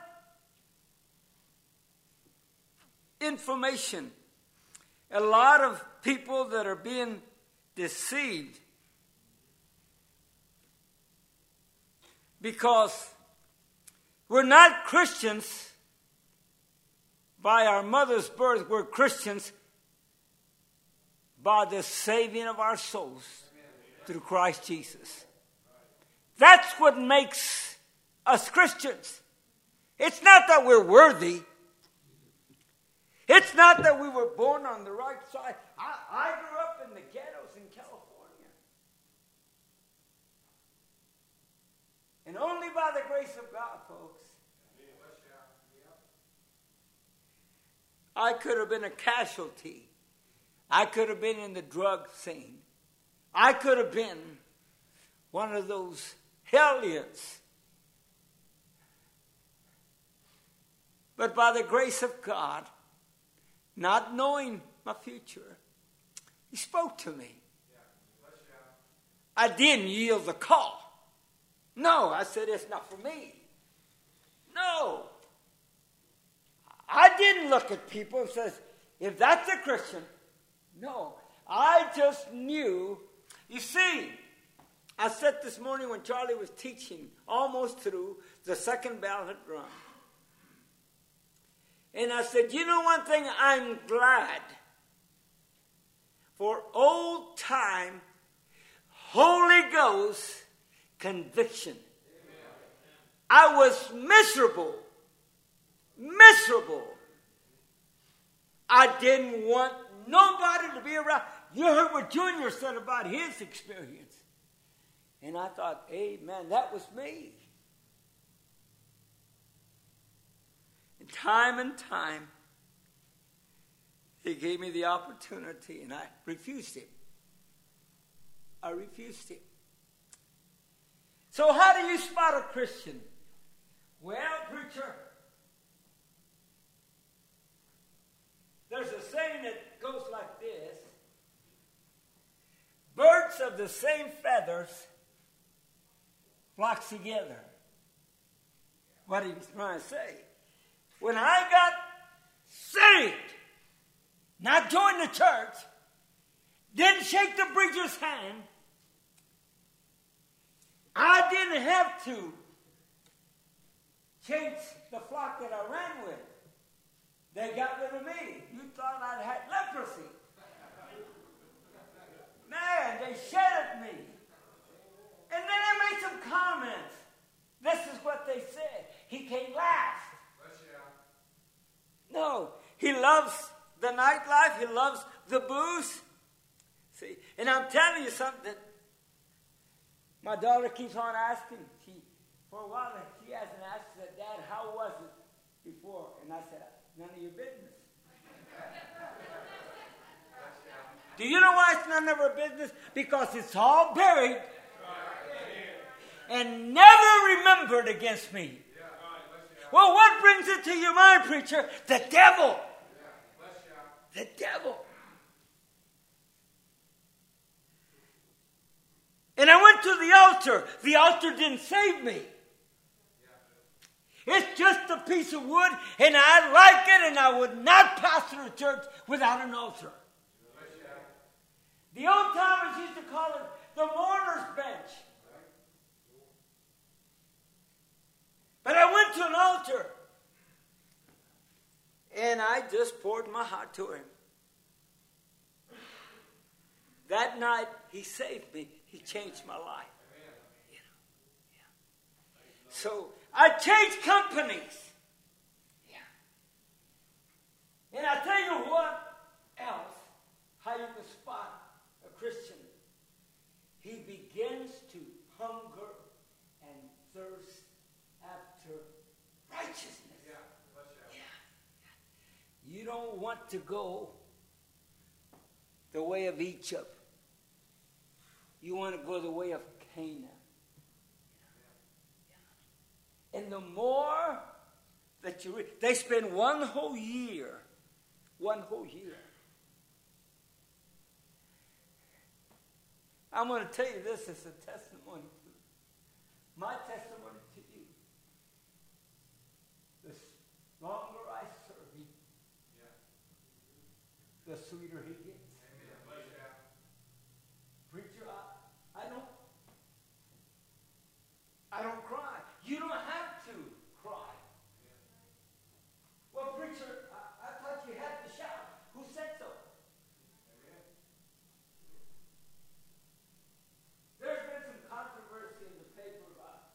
information, a lot of people that are being deceived because we're not Christians by our mother's birth. We're Christians by the saving of our souls through Christ Jesus. That's what makes us Christians. It's not that we're worthy. It's not that we were born on the right side. I grew up in the ghettos in California. And only by the grace of God, folks. I could have been a casualty. I could have been in the drug scene. I could have been one of those hellions. But by the grace of God, not knowing my future, He spoke to me. I didn't yield the call. No, I said, it's not for me. No. I didn't look at people and says, if that's a Christian, no. I just knew. You see, I said this morning when Charlie was teaching, almost through, the second bell had rung. And I said, you know one thing, I'm glad for old time Holy Ghost conviction. I was miserable. Miserable. I didn't want nobody to be around. You heard what Junior said about his experience. And I thought, amen, that was me. And time, he gave me the opportunity, and I refused him. I refused him. So how do you spot a Christian? Well, preacher, there's a saying that goes like this. Birds of the same feathers flock together. What he was trying to say. When I got saved, not joined the church, didn't shake the preacher's hand, I didn't have to change the flock that I ran with. They got rid of me. You thought I'd had leprosy. Man, they shedded me. And then I made some comments. This is what they said. He came last. No, he loves the nightlife. He loves the booze. See, and I'm telling you something. My daughter keeps on asking. For a while, she hasn't asked. She said, Dad, how was it before? And I said, none of your business. Do you know why it's none of our business? Because it's all buried and never remembered against me. Well, what brings it to your mind, preacher? The devil. The devil. And I went to the altar. The altar didn't save me. It's just a piece of wood, and I like it, and I would not pastor a church without an altar. The old timers used to call it the mourner's bench. But I went to an altar, and I just poured my heart to him. That night, he saved me. He changed my life. You know? Yeah. So I changed companies. Yeah. And I tell you what else, how you can spot a Christian. He begins to hunger and thirst after righteousness. Yeah. You don't want to go the way of Egypt. You want to go the way of Canaan. And the more that you read, they spend one whole year. I'm going to tell you this as a testimony to my testimony to you. The longer I serve him, the sweeter he gets. Preacher, I don't cry. You don't have to cry. Well, preacher, I thought you had to shout. Who said so? There's been some controversy in the paper about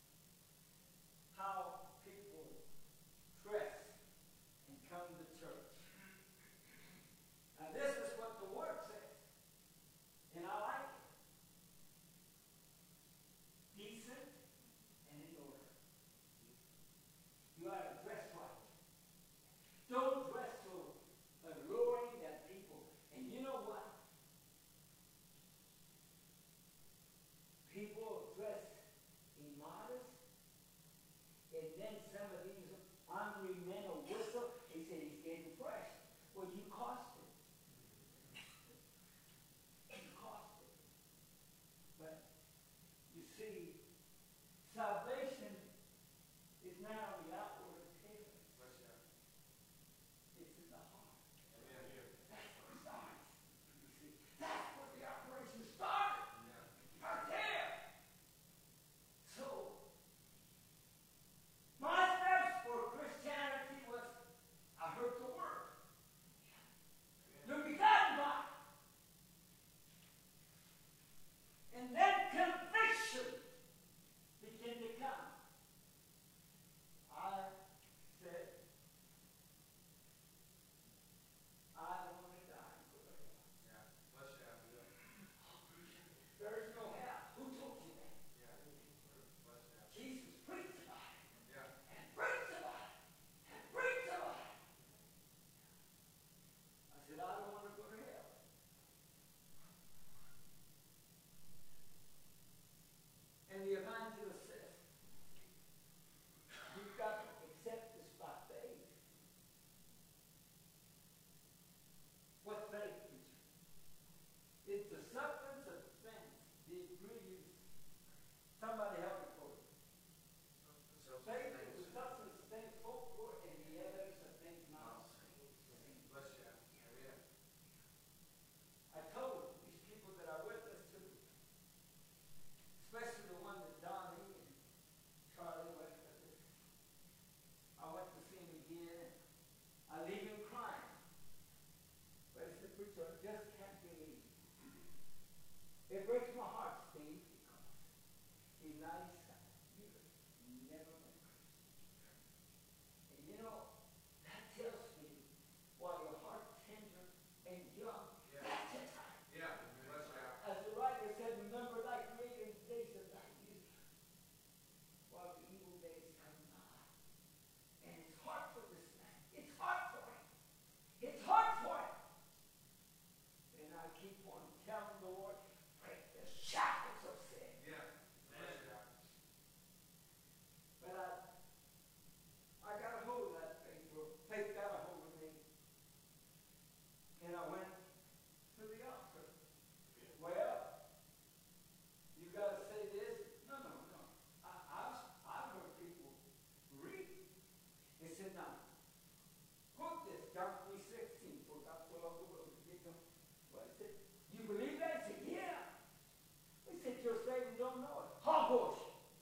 how people dress and come to church. Now, this is what It breaks my heart, Steve, because in 97 years, you never went crazy. And you know, that tells me while your heart tender and young, that's the time. Yeah. Bless you. As the writer said, remember like me in the days of thy youth, while the evil days come nigh. And it's hard for this man. It's hard for him. It's hard for him. And I keep on telling the Lord, break the shackles of sin. Yeah. Bless you. But I got a hold of that faith, or faith got a hold of me. And I went to the altar. Well, you got to say this. No. I've heard people read. They said, now, quote this, John 3:16, for God so loved the world to give them. Well, I said, you believe that? I said, yeah. They said, you're saved and don't know it. Hogwash.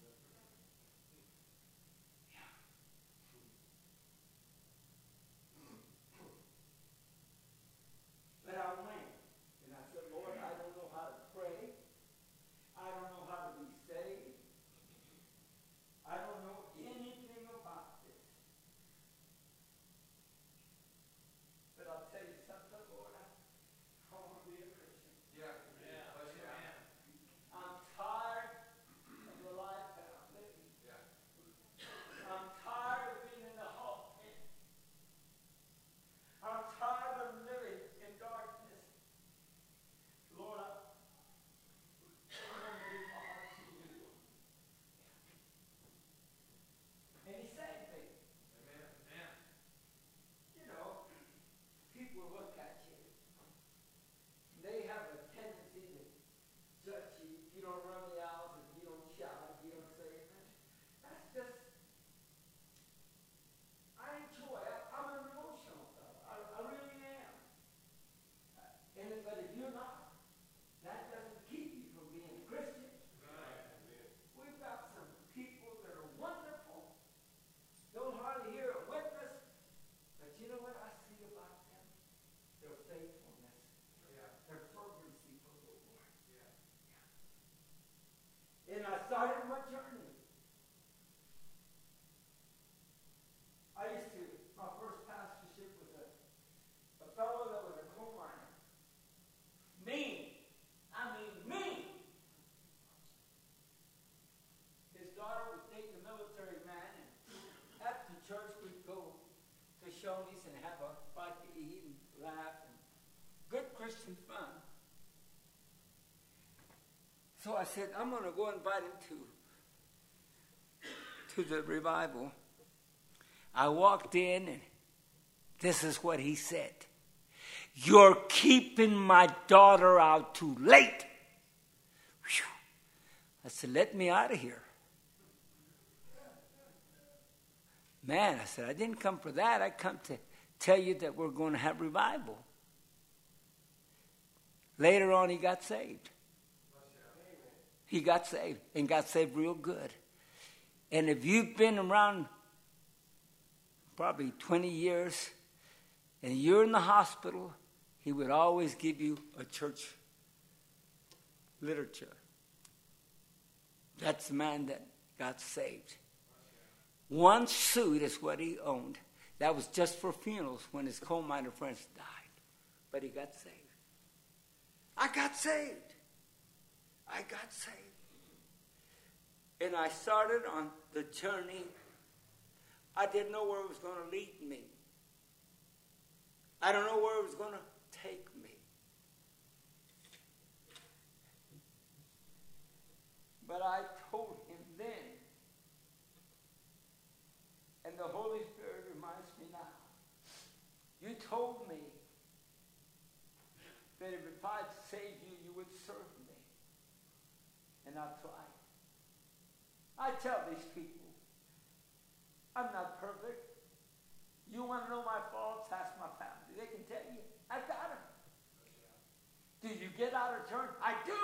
But I went, and I said, Lord, I don't know how to pray. I don't know how to be saved. I don't know anything about this. But I'll tell you something, Lord, I want to be a Christian. Yeah. Bless you. I'm tired of the life that I'm living. Yeah. I'm tired of being in the hog pen. I'm tired of living in darkness. Lord, I want to give my heart to you. And he saved me. Amen. You know, people look at you. They have a tendency to judge you. If you don't run the aisles, if you don't shout, if you don't say anything. That's just, I enjoy it. I'm an emotional fellow. I really am. But if you're not, that doesn't keep you from being a Christian. We've got some people that are wonderful. Don't hardly hear a witness. But you know what I see about them? Their faithfulness. Their fervency for the Lord. And I started my journey. My first pastorship was a fellow that was a coal miner. Mean. I mean mean. His daughter would take the military man, and after church we'd go to Shoney's and have a bite to eat and laugh and good Christian fun. So I said, I'm going to go invite him to the revival. I walked in, and this is what he said. You're keeping my daughter out too late. Whew. I said, let me out of here. Man, I said, I didn't come for that. I come to tell you that we're going to have revival. Later on, he got saved. He got saved, and got saved real good. And if you've been around probably 20 years, and you're in the hospital, he would always give you a church literature. That's the man that got saved. One suit is what he owned. That was just for funerals when his coal miner friends died. But he got saved. I got saved. And I started on the journey. I didn't know where it was going to lead me. I don't know where it was going to take me. But I told him then, and the Holy Spirit reminds me now, you told me that if I'd save you, you would serve me. And I tried. I tell these people, I'm not perfect. You want to know my faults? Ask my family. They can tell you, I got them. Do you get out of turn? I do.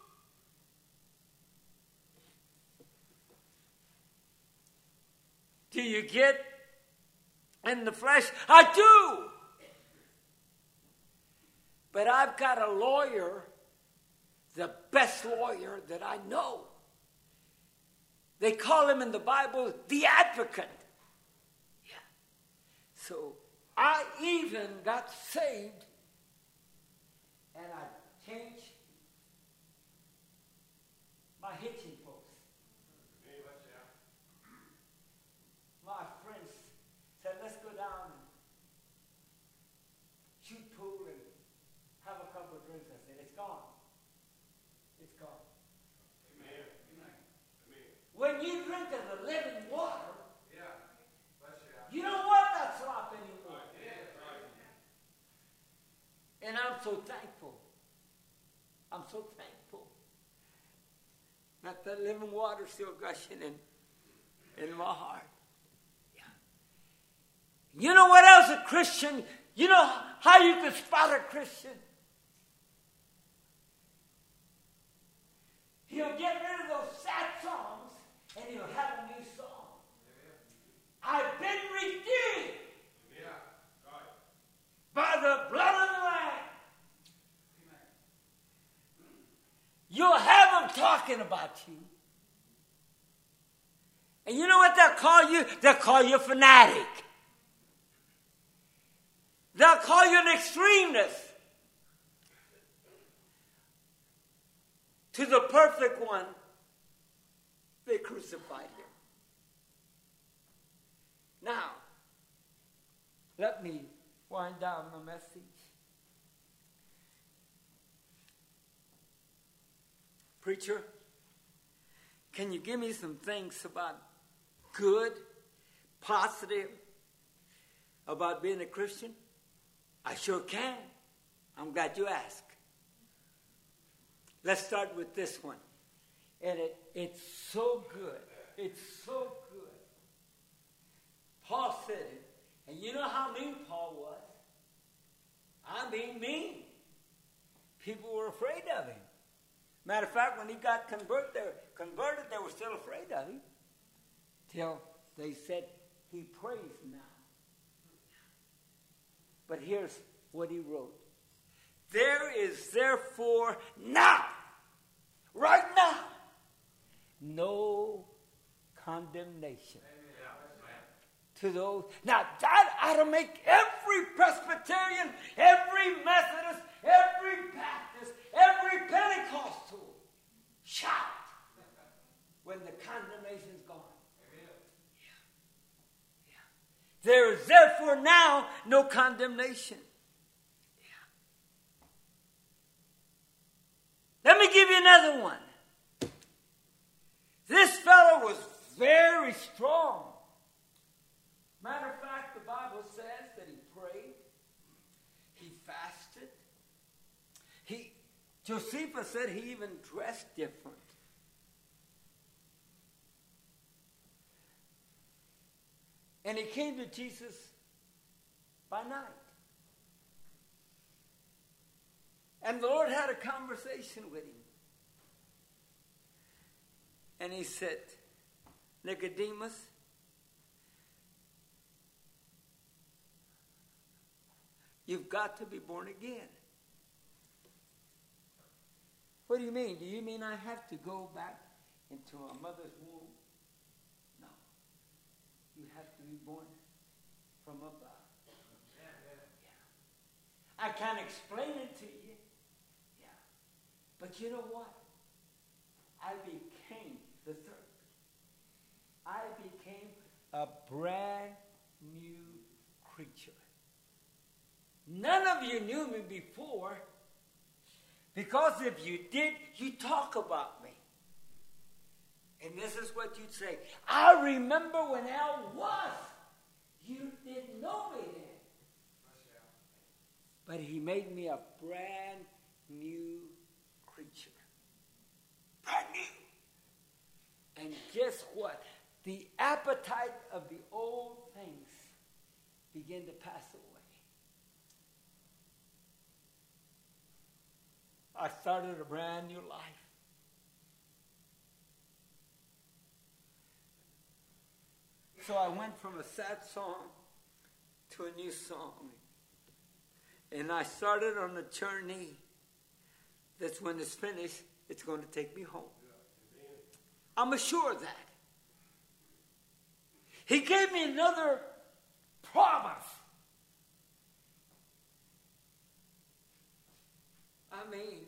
Do you get in the flesh? I do. But I've got a lawyer the best lawyer that I know. They call him in the Bible the advocate. Yeah. So I even got saved, and I changed my hitching post. My friends said, let's go down and shoot pool and have a couple of drinks. I said, it's gone. It's gone. Amen. Amen. When you drink of the living water, you don't want that slop anymore. And I'm so thankful. I'm so thankful that the living water is still gushing in my heart. Yeah. You know what else a Christian, you know how you can spot a Christian? He'll get rid of those sad songs and he'll have a new song. I've been redeemed by the blood of the Lamb. You'll have them talking about you. And you know what they'll call you? They'll call you a fanatic. They'll call you an extremist. To the perfect one, they crucified him. Now, let me wind down my message. Preacher, can you give me some things about good, positive, about being a Christian? I sure can. I'm glad you asked. Let's start with this one. And it's so good. It's so good. Paul said it. And you know how mean Paul was? I mean mean. People were afraid of him. Matter of fact, when he got converted, they were still afraid of him. Till they said, he prays now. But here's what he wrote. There is therefore now, right now, no condemnation to those. Now that ought to make every Presbyterian, every Methodist, every Baptist, every Pentecostal shout when the condemnation's gone. There is therefore now no condemnation. Yeah. Let me give you another one. This fellow was very strong. Matter of fact, the Bible says that he prayed. He fasted. Josephus said he even dressed different. And he came to Jesus by night. And the Lord had a conversation with him. And he said, Nicodemus, you've got to be born again. What do you mean? Do you mean I have to go back into a mother's womb? No. You have to be born from above. Yeah. I can't explain it to you. Yeah. But you know what? I became the third. I became a brand new creature. None of you knew me before, because if you did, you talk about me. And this is what you'd say. I remember when Al was. You didn't know me then. But he made me a brand new creature. Brand new. And guess what? The appetite of the old things began to pass away. I started a brand new life. So I went from a sad song to a new song. And I started on a journey that when it's finished, it's going to take me home. I'm assured of that. He gave me another promise. I mean,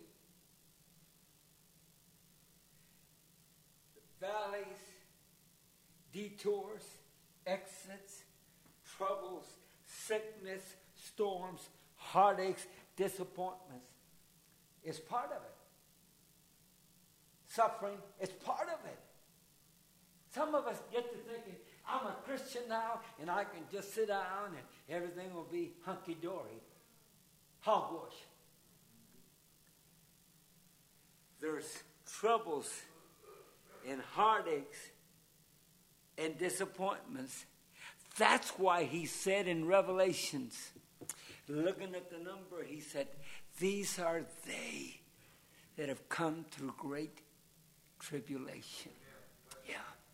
valleys, detours, exits, troubles, sickness, storms, heartaches, disappointments is part of it. Suffering is part of it. Some of us get to thinking, I'm a Christian now, and I can just sit down and everything will be hunky-dory. Hogwash. There's troubles and heartaches and disappointments. That's why he said in Revelations, looking at the number, he said, these are they that have come through great tribulation. Yeah.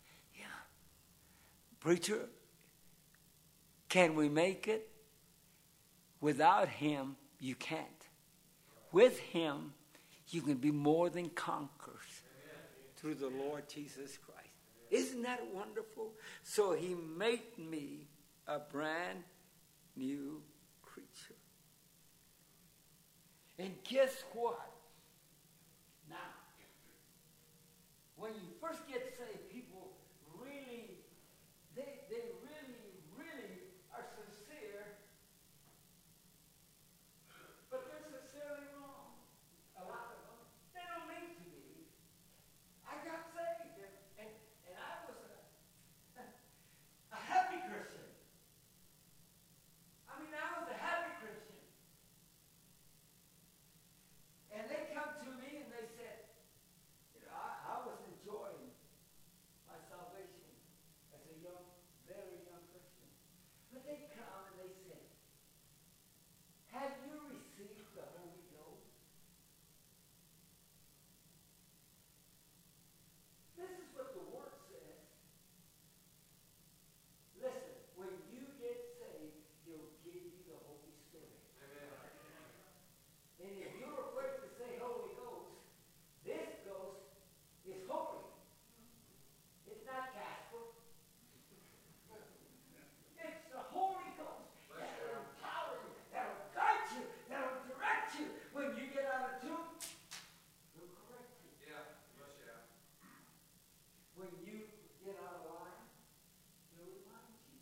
Preacher, can we make it? Without him, you can't. With him, you can be more than conquerors through the Lord Jesus Christ. Isn't that wonderful? So he made me a brand new creature. And guess what? Now, when you first get saved, people really, they really are sincere, but they're sincerely wrong. A lot of them. They don't mean to be. I got saved, and I was a happy Christian. I mean, I was a happy Christian. And they come to me and they said, I was enjoying my salvation as a very young Christian. But they come and they say, have you received the Holy Ghost? This is what the Word says. Listen, when you get saved, He'll give you the Holy Spirit. And if you're afraid to say Holy Ghost, this ghost is holy. It's not Casper. It's the Holy Ghost that will empower you, that will guide you, that will direct you. When you get out of tune, He'll correct you. When you get out of line, He'll remind you.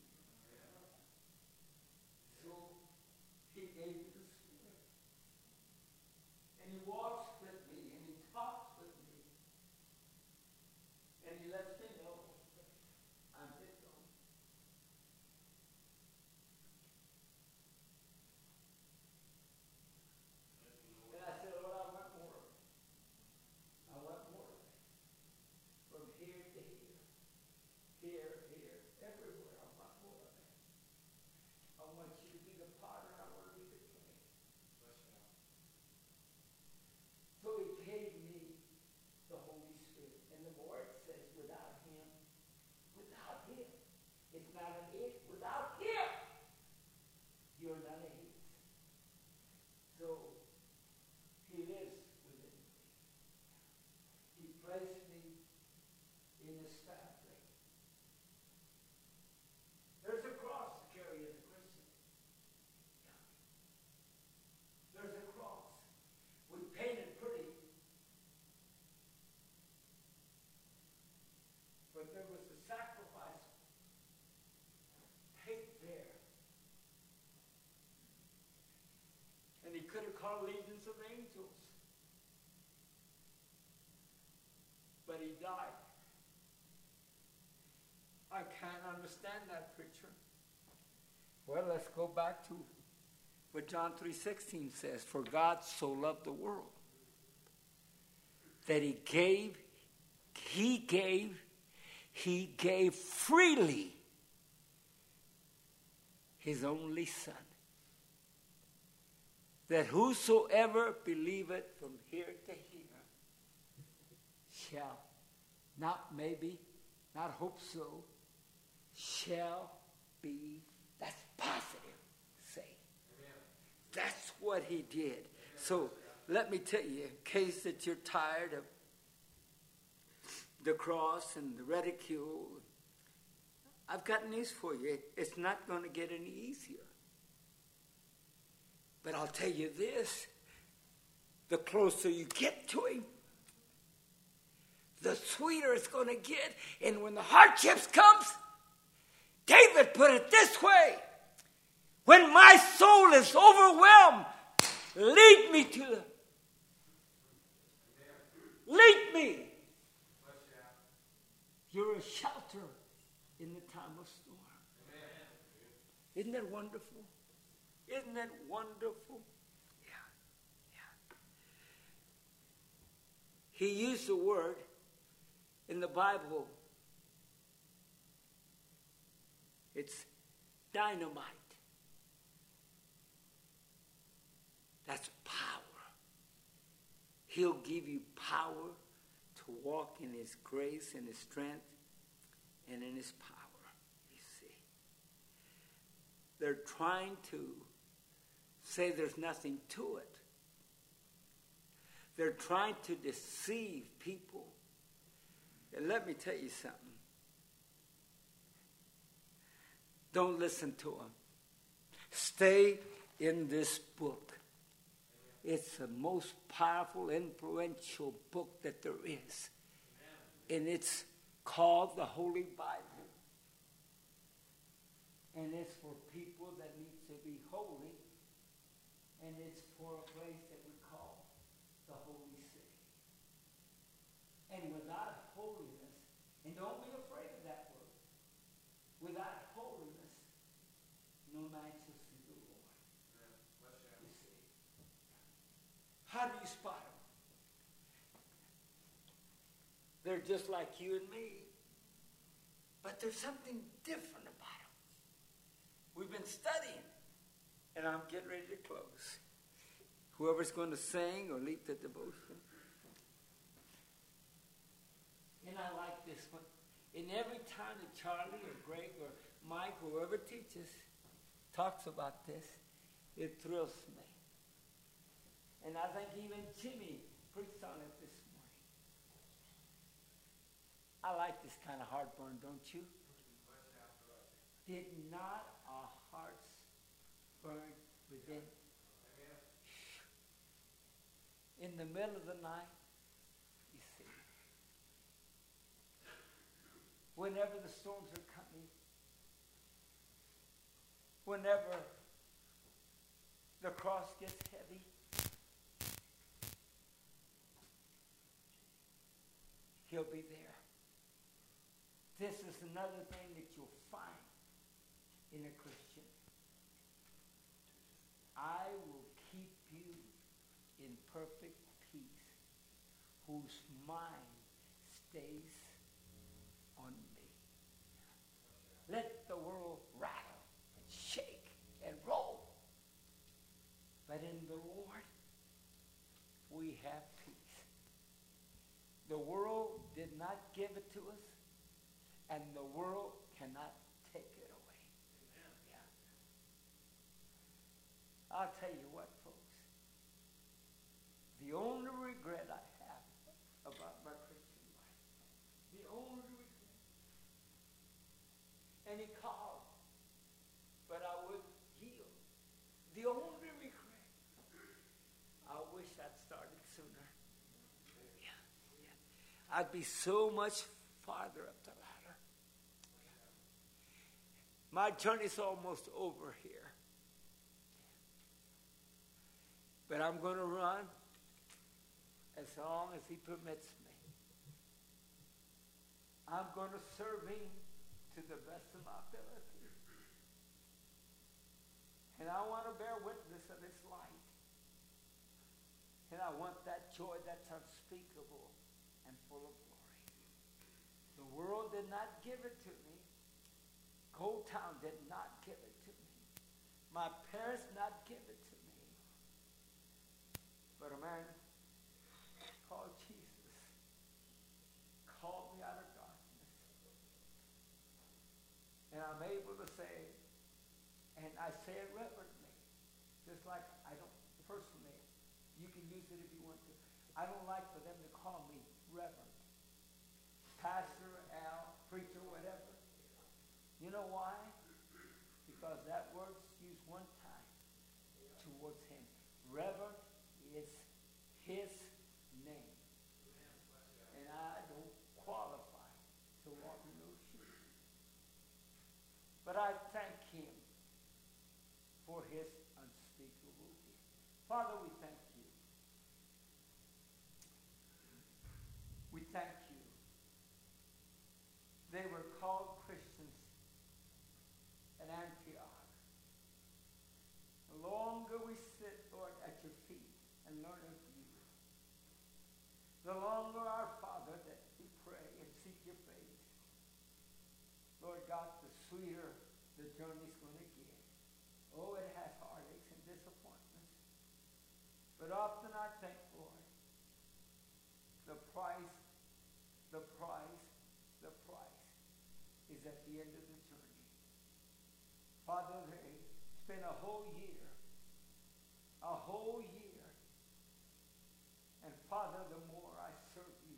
So He gave you the Spirit. And He walks with me, and He talks with me. And He lets me know I'm His own. And I said, Lord, I want more. I want more. From here to here, everywhere, I want more of it. I want you to be the potter, I want to be the clay. So He gave me the Holy Spirit. And the Word says, without Him, it's not an it, without Him, you're not a his. So He lives within me. He placed me in His family. There's a cross to carry as a Christian. There's a cross. We paint it pretty. But there was a sacrifice paid there. And He could have called legions of angels. But He died. I can't understand that, preacher. Well, let's go back to what John 3:16 says. For God so loved the world that He gave freely His only Son, that whosoever believeth from here to here shall, not maybe, not hope so, shall be, that's positive, say. That's what He did. So Let me tell you, in case that you're tired of the cross and the ridicule, I've got news for you. It's not going to get any easier. But I'll tell you this, the closer you get to him, the sweeter it's going to get. And when the hardships comes, David put it this way, when my soul is overwhelmed, lead me to the... Lead me. You're a shelter in the time of storm. Isn't that wonderful? Isn't that wonderful? Yeah. He used the word in the Bible. It's dynamite. That's power. He'll give you power to walk in his grace and his strength and in his power, you see. They're trying to say there's nothing to it. They're trying to deceive people. And let me tell you something. Don't listen to them. Stay in this book. It's the most powerful, influential book that there is. And it's called the Holy Bible. And it's for people that need to be holy. And it's for a place that we call the Holy City. And without holiness, and don't be afraid of that word, without holiness, no man shall see the Lord. You see. How do you spot them? They're just like you and me. But there's something different about them. We've been studying. And I'm getting ready to close. Whoever's going to sing or lead the devotion. And I like this one. And every time that Charlie or Greg or Mike or whoever teaches talks about this, it thrills me. And I think even Jimmy preached on it this morning. I like this kind of heartburn, don't you? Did not our hearts burn within? In the middle of the night, you see. Whenever the storms are coming, whenever the cross gets heavy, he'll be there. This is another thing that you'll find in a Christian. I will keep you in perfect peace, whose mind stays on me. Let the world rattle and shake and roll. But in the Lord, we have peace. The world did not give it to us, and the world cannot take it away. Yeah. I'll tell you what, folks. The only regret I have about my Christian life, the only regret, and he called, but I wouldn't yield. The only regret, I wish I'd started sooner. Yeah. I'd be so much farther up the ladder. My journey's almost over here. But I'm going to run as long as he permits me. I'm going to serve him to the best of my ability. And I want to bear witness of his light. And I want that joy that's unspeakable and full of glory. The world did not give it to me. Cold Town did not give it to me. My parents did not give it to me. But a man called Jesus called me out of darkness. And I'm able to say, and I say it reverently, just like I don't personally, You can use it if you want to. I don't like for them to call me Reverend, Pastor, Al, preacher, whatever. You know why? Because that word's used one time towards him. Reverend is his name. And I don't qualify to walk in those shoes. But I thank him for his unspeakable gift. Father, we thank you. We thank you. They were called Christians at Antioch. The longer we sit, Lord, at your feet and learn of you, the longer, our Father, that we pray and seek your face, Lord God, the sweeter the journey's going to get. Oh, it has heartaches and disappointments. But often I think, Lord, the price is at the end of the journey. Father, they spent a whole year. And Father, the more I serve you,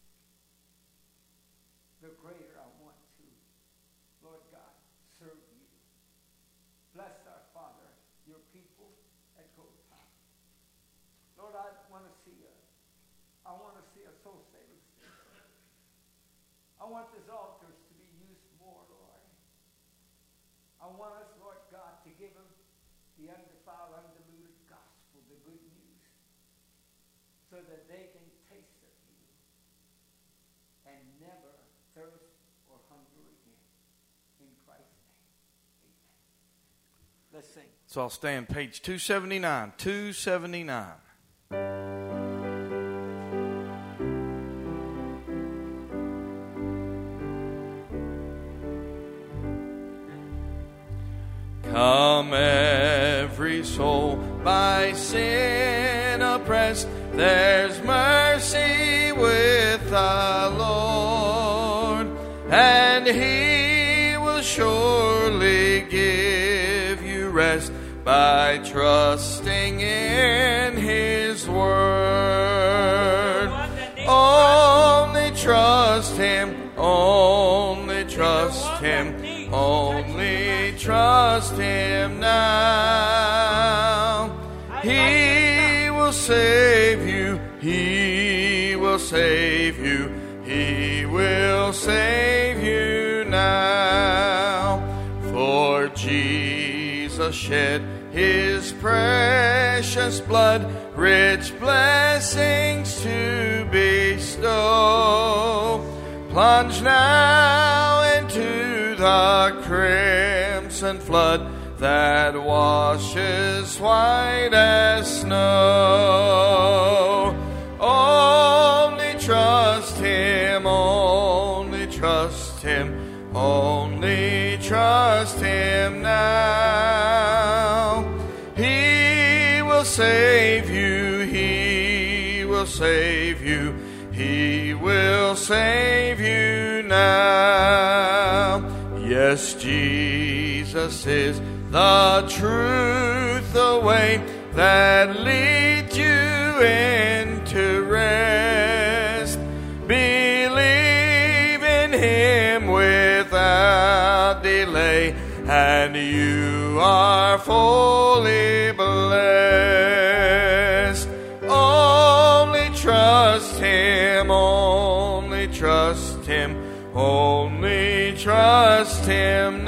the greater I want to, Lord God, serve you. Bless our Father, your people at Golgotha. Lord, I want to see a soul saving station. I want these altars to be used more, Lord. I want us, Lord God, to give them the undefiled, undiluted gospel, the good news, so that they can taste of you and never thirst or hunger again. In Christ's name, amen. Let's sing. So I'll stand page 279. 279. Come, every soul by sin oppressed, there's mercy with the Lord, and he will surely give you rest by trusting in his word. Only trust him, only trust him, only trust him now. He will save you, he will save you, he will save you now. For Jesus shed his precious blood, rich blessings to bestow. Plunge now into the crimson flood that washes white as snow. Only trust him, only trust him, only trust him now. He will save you, he will save you, he will save you now. Yes, Jesus is the truth, the way that leads you into rest. Believe in him without delay, and you are fully blessed. Only trust him, only trust him, only trust him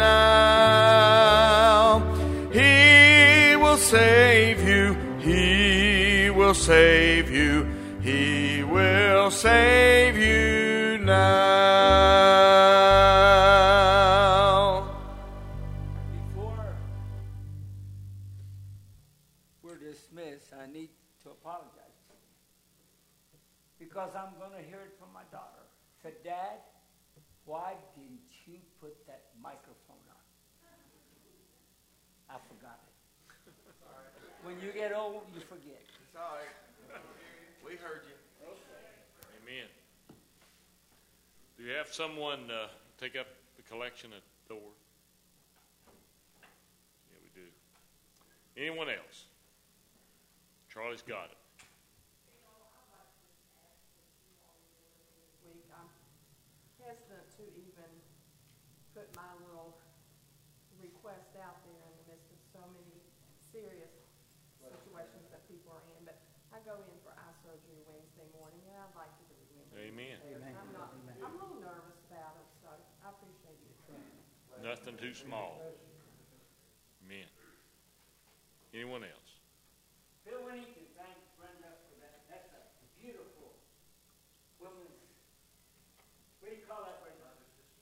now. He will save you, he will save you, he will save you now. Before we're dismissed, I need to apologize to you, because I'm going to hear it from my daughter. Said, Dad, why didn't you put that microphone on? I forgot it. When you get old, you forget. It's all right. We heard you. Amen. Do you have someone take up the collection at the door? Yeah, we do. Anyone else? Charlie's got it. my little request out there in the midst of so many serious situations that people are in. But I go in for eye surgery Wednesday morning, and I'd like to be Wednesday. Amen. I'm a little nervous about it, so I appreciate your prayer. Nothing too small. Amen. Anyone else? Bill, we need to thank Brenda for that. That's a beautiful woman's. What do you call that, Brenda?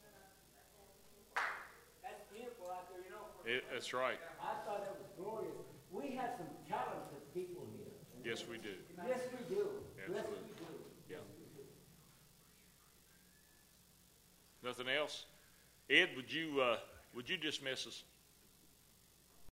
That's beautiful out there, you know. That's right. I thought that was glorious. We have some talented people here. Yes, we do. Yes, we do. Yes, Absolutely. we do. Yeah. Nothing else? Ed, would you dismiss us?